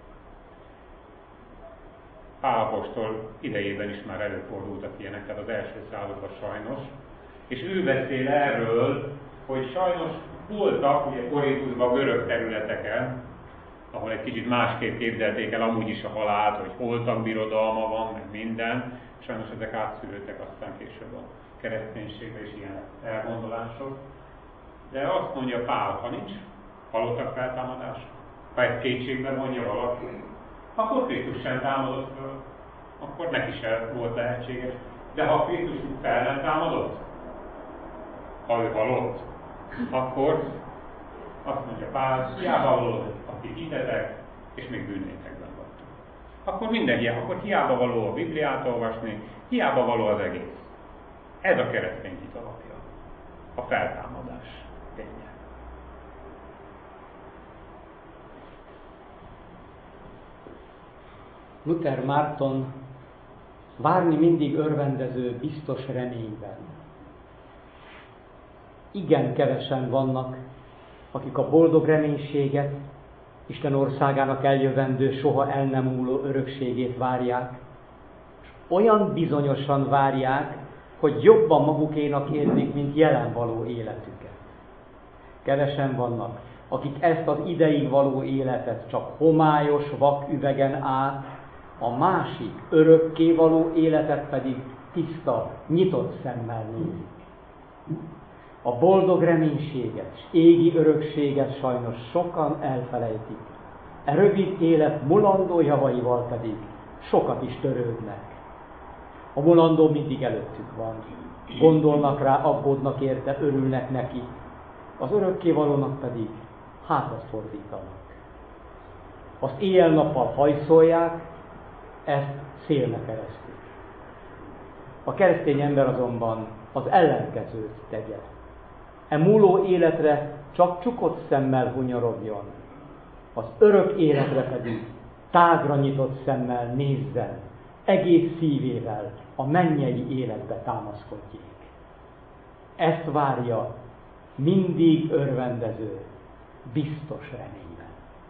Pál apostol idejében is már előfordultak ilyenek, tehát az első században sajnos. És ő beszél erről, hogy sajnos voltak, ugye Korinthusban, görög területeken, ahol egy kicsit másképp képzelték el amúgy is a halált, hogy holtak birodalma van, meg minden. Sajnos ezek átszűrődtek aztán később a kereszténységbe is ilyen elgondolások. De azt mondja Pál, ha nincs halottak feltámadása, ha ezt kétségbe vonja valaki, akkor Krisztus sem támadott föl, akkor neki sem volt lehetséges. De ha Krisztus fel nem támadott, ha ő halott, akkor azt mondja Pál, hiába való, akik hitetek, és még bűnétekben vagytok. Akkor minden ilyen, akkor hiába való a Bibliát olvasni, hiába való az egész. Ez a keresztény hit alapja. A feltámadás ténye. Luther Márton várni mindig örvendező biztos reményben. Igen kevesen vannak, akik a boldog reménységet, Isten országának eljövendő, soha el nem múló örökségét várják, és olyan bizonyosan várják, hogy jobban magukénak érzik, mint jelen való életüket. Kevesen vannak, akik ezt az ideig való életet csak homályos vaküvegen át, a másik, örökké való életet pedig tiszta, nyitott szemmel nézik. A boldog reménységet és égi örökséget sajnos sokan elfelejtik. E rövid élet mulandó javaival pedig sokat is törődnek. A mulandó mindig előttük van. Gondolnak rá, aggódnak érte, örülnek neki. Az örökkévalónak pedig hátat fordítanak. Azt éjjel-nappal hajszolják, ezt szélnek eresztik. A keresztény ember azonban az ellenkezőt tegye. E múló életre csak csukott szemmel hunyorogjon, az örök életre pedig tágra nyitott szemmel nézzen, egész szívével a mennyei életbe támaszkodjék. Ezt várja mindig örvendező, biztos reményben.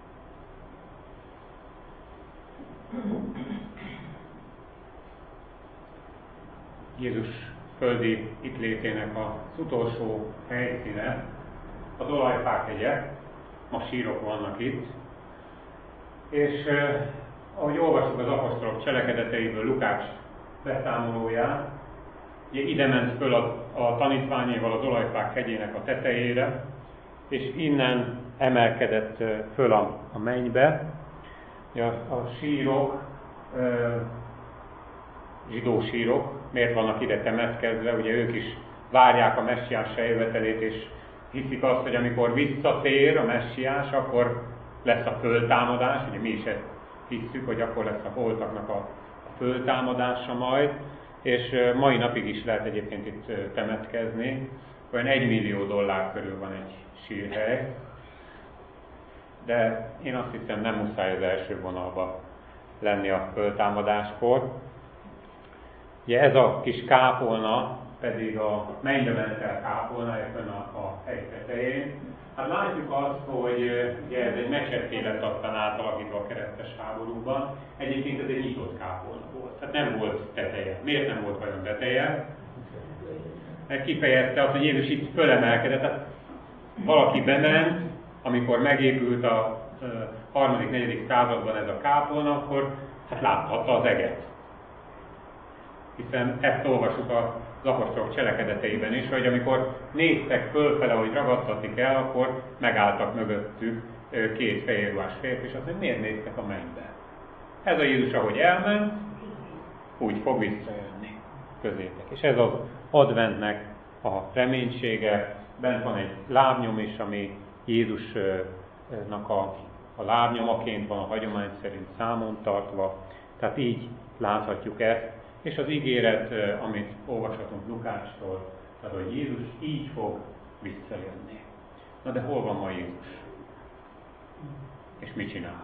Jézus földi itt létének az utolsó helyszíne az Olajfák hegye, ma sírok vannak itt, és ahogy olvasjuk az apostolok cselekedeteiből Lukács beszámolóját, ugye ide ment föl a tanítványéval az Olajfák hegyének a tetejére, és innen emelkedett föl a mennybe. A sírok, zsidó sírok, miért vannak ide temetkezve, ugye ők is várják a messiás eljövetelét, és hiszik azt, hogy amikor visszatér a messiás, akkor lesz a föltámadás, ugye mi is ezt hisszük, hogy akkor lesz a holtaknak a föltámadása majd, és mai napig is lehet egyébként itt temetkezni, olyan $1 millió körül van egy sírhely, de én azt hiszem nem muszáj az első vonalba lenni a föltámadáskor. Ugye ez a kis kápolna pedig a mennybe menetel kápolna ebben a hegy tetején. Hát látjuk azt, hogy ugye ez egy mecsetté lett aztán átalakítva a keresztes háborúban. Egyébként ez egy nyitott kápolna volt. Tehát nem volt teteje. Miért nem volt vajon teteje? Mert kifejezte azt, hogy Jézus itt fölemelkedett. Tehát valaki bement, amikor megépült a 3.-4. században ez a kápolna, akkor hát láthatta az eget. Hiszen ezt olvasjuk az apostolok cselekedeteiben is, hogy amikor néztek fölfele, hogy ragasztatni kell, akkor megálltak mögöttük két fehérruhás férfi, és azt mondja, miért néztek a mennybe? Ez a Jézus, ahogy elment, úgy fog visszajönni közétek. És ez az adventnek a reménysége. Bent van egy lábnyom is, ami Jézusnak a lábnyomaként van a hagyomány szerint számon tartva. Tehát így láthatjuk ezt. És az ígéret, amit olvashatunk Lukácstól, tehát hogy Jézus így fog visszajönni. Na de hol van ma Jézus? És mit csinál?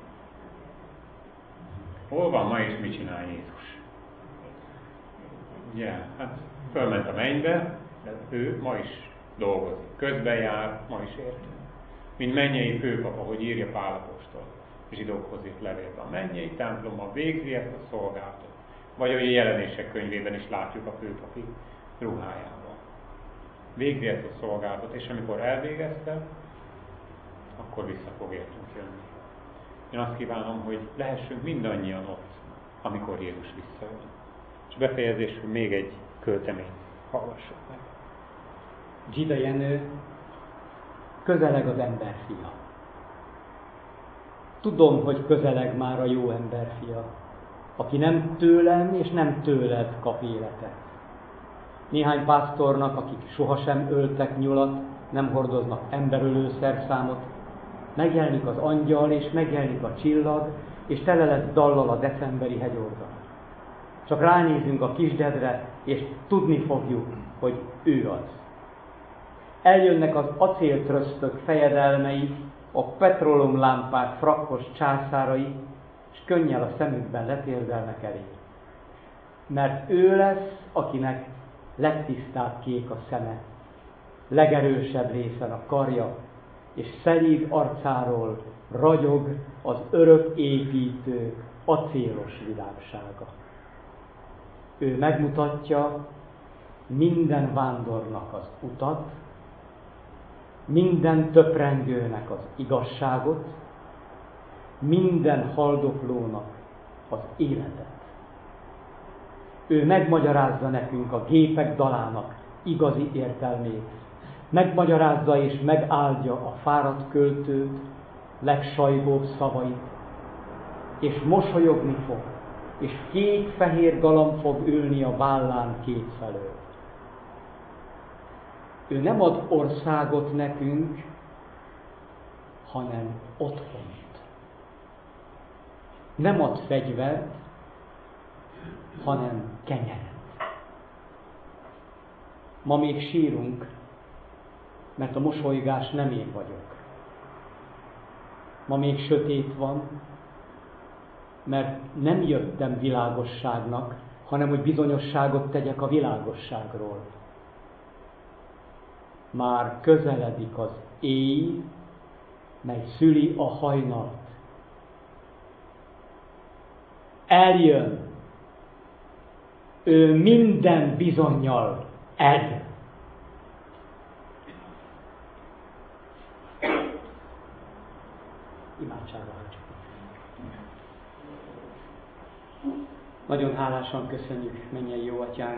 Hol van ma és mit csinál Jézus? Ugye, hát fölment a mennybe, de ő ma is dolgozik. Közben jár, ma is értünk. Mint mennyei főpapa, hogy írja Pál apostol, zsidókhoz írt levélben. A mennyei templomban végzi ezt a szolgálatot. Vagy ahogy a Jelenések könyvében is látjuk a főpapi ruhájában. Végzi ezt a szolgálatot, és amikor elvégezte, akkor vissza fog értünk jönni. Én azt kívánom, hogy lehessünk mindannyian ott, amikor Jézus visszajön. És befejezésül még egy költeményt hallgassuk meg. Zsida Jenő, közeleg az emberfia. Tudom, hogy közeleg már a jó emberfia, aki nem tőlem és nem tőled kap életet. Néhány pásztornak, akik sohasem öltek nyulat, nem hordoznak emberölő szerszámot, megjelenik az angyal és megjelenik a csillag, és tele lesz dallal a decemberi hegyoldal. Csak ránézünk a kisdedre, és tudni fogjuk, hogy ő az. Eljönnek az acéltrösztök fejedelmei, a petróleumlámpák frakkos császárai, és könnyel a szemükben letérdelnek elé. Mert ő lesz, akinek legtisztább kék a szeme, legerősebb részen a karja, és szelíd arcáról ragyog az örök építő acélos világsága. Ő megmutatja minden vándornak az utat, minden töprengőnek az igazságot, minden haldoklónak az életet. Ő megmagyarázza nekünk a gépek dalának igazi értelmét, megmagyarázza és megáldja a fáradt költőt legsajgóbb szavait, és mosolyogni fog, és kék-fehér galamb fog ülni a vállán kétfelől. Ő nem ad országot nekünk, hanem otthont. Nem ad fegyvert, hanem kenyeret. Ma még sírunk, mert a mosolygás nem én vagyok. Ma még sötét van, mert nem jöttem világosságnak, hanem hogy bizonyosságot tegyek a világosságról. Már közeledik az éj, mely szüli a hajnalt. Eljön, ő minden bizonnyal ed. Imádságra hagyjuk. Nagyon hálásan köszönjük, mennyei jó atyánk,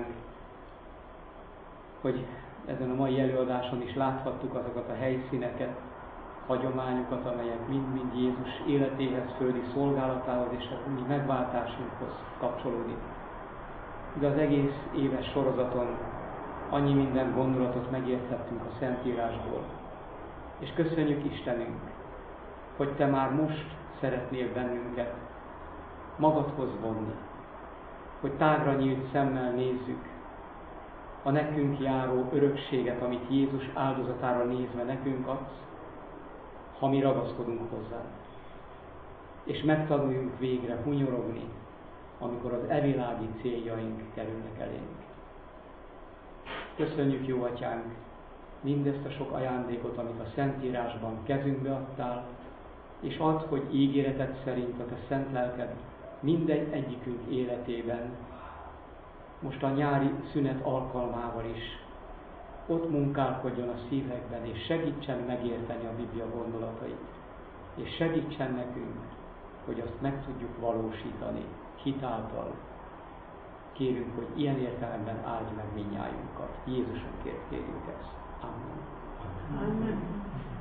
hogy ezen a mai előadáson is láthattuk azokat a helyszíneket, hagyományokat, amelyek mind-mind Jézus életéhez, földi szolgálatához és a mi megváltásunkhoz kapcsolódik. De az egész éves sorozaton annyi minden gondolatot megérthettünk a Szentírásból. És köszönjük Istenünk, hogy Te már most szeretnél bennünket magadhoz vonni, hogy tágra nyílt szemmel nézzük a nekünk járó örökséget, amit Jézus áldozatára nézve nekünk adsz, ha mi ragaszkodunk hozzá. És megtanuljunk végre hunyorogni, amikor az evilági céljaink kerülnek elénk. Köszönjük, jó atyánk, mindezt a sok ajándékot, amit a Szentírásban kezünkbe adtál, és add, hogy ígéreted szerint a te szent lelked egyikünk életében, most a nyári szünet alkalmával is, ott munkálkodjon a szívekben, és segítsen megérteni a Biblia gondolatait, és segítsen nekünk, hogy azt meg tudjuk valósítani hitáltal. Kérünk, hogy ilyen értelemben áldj meg mindnyájunkat. Jézusunkért kérjük ezt. Amen. Amen.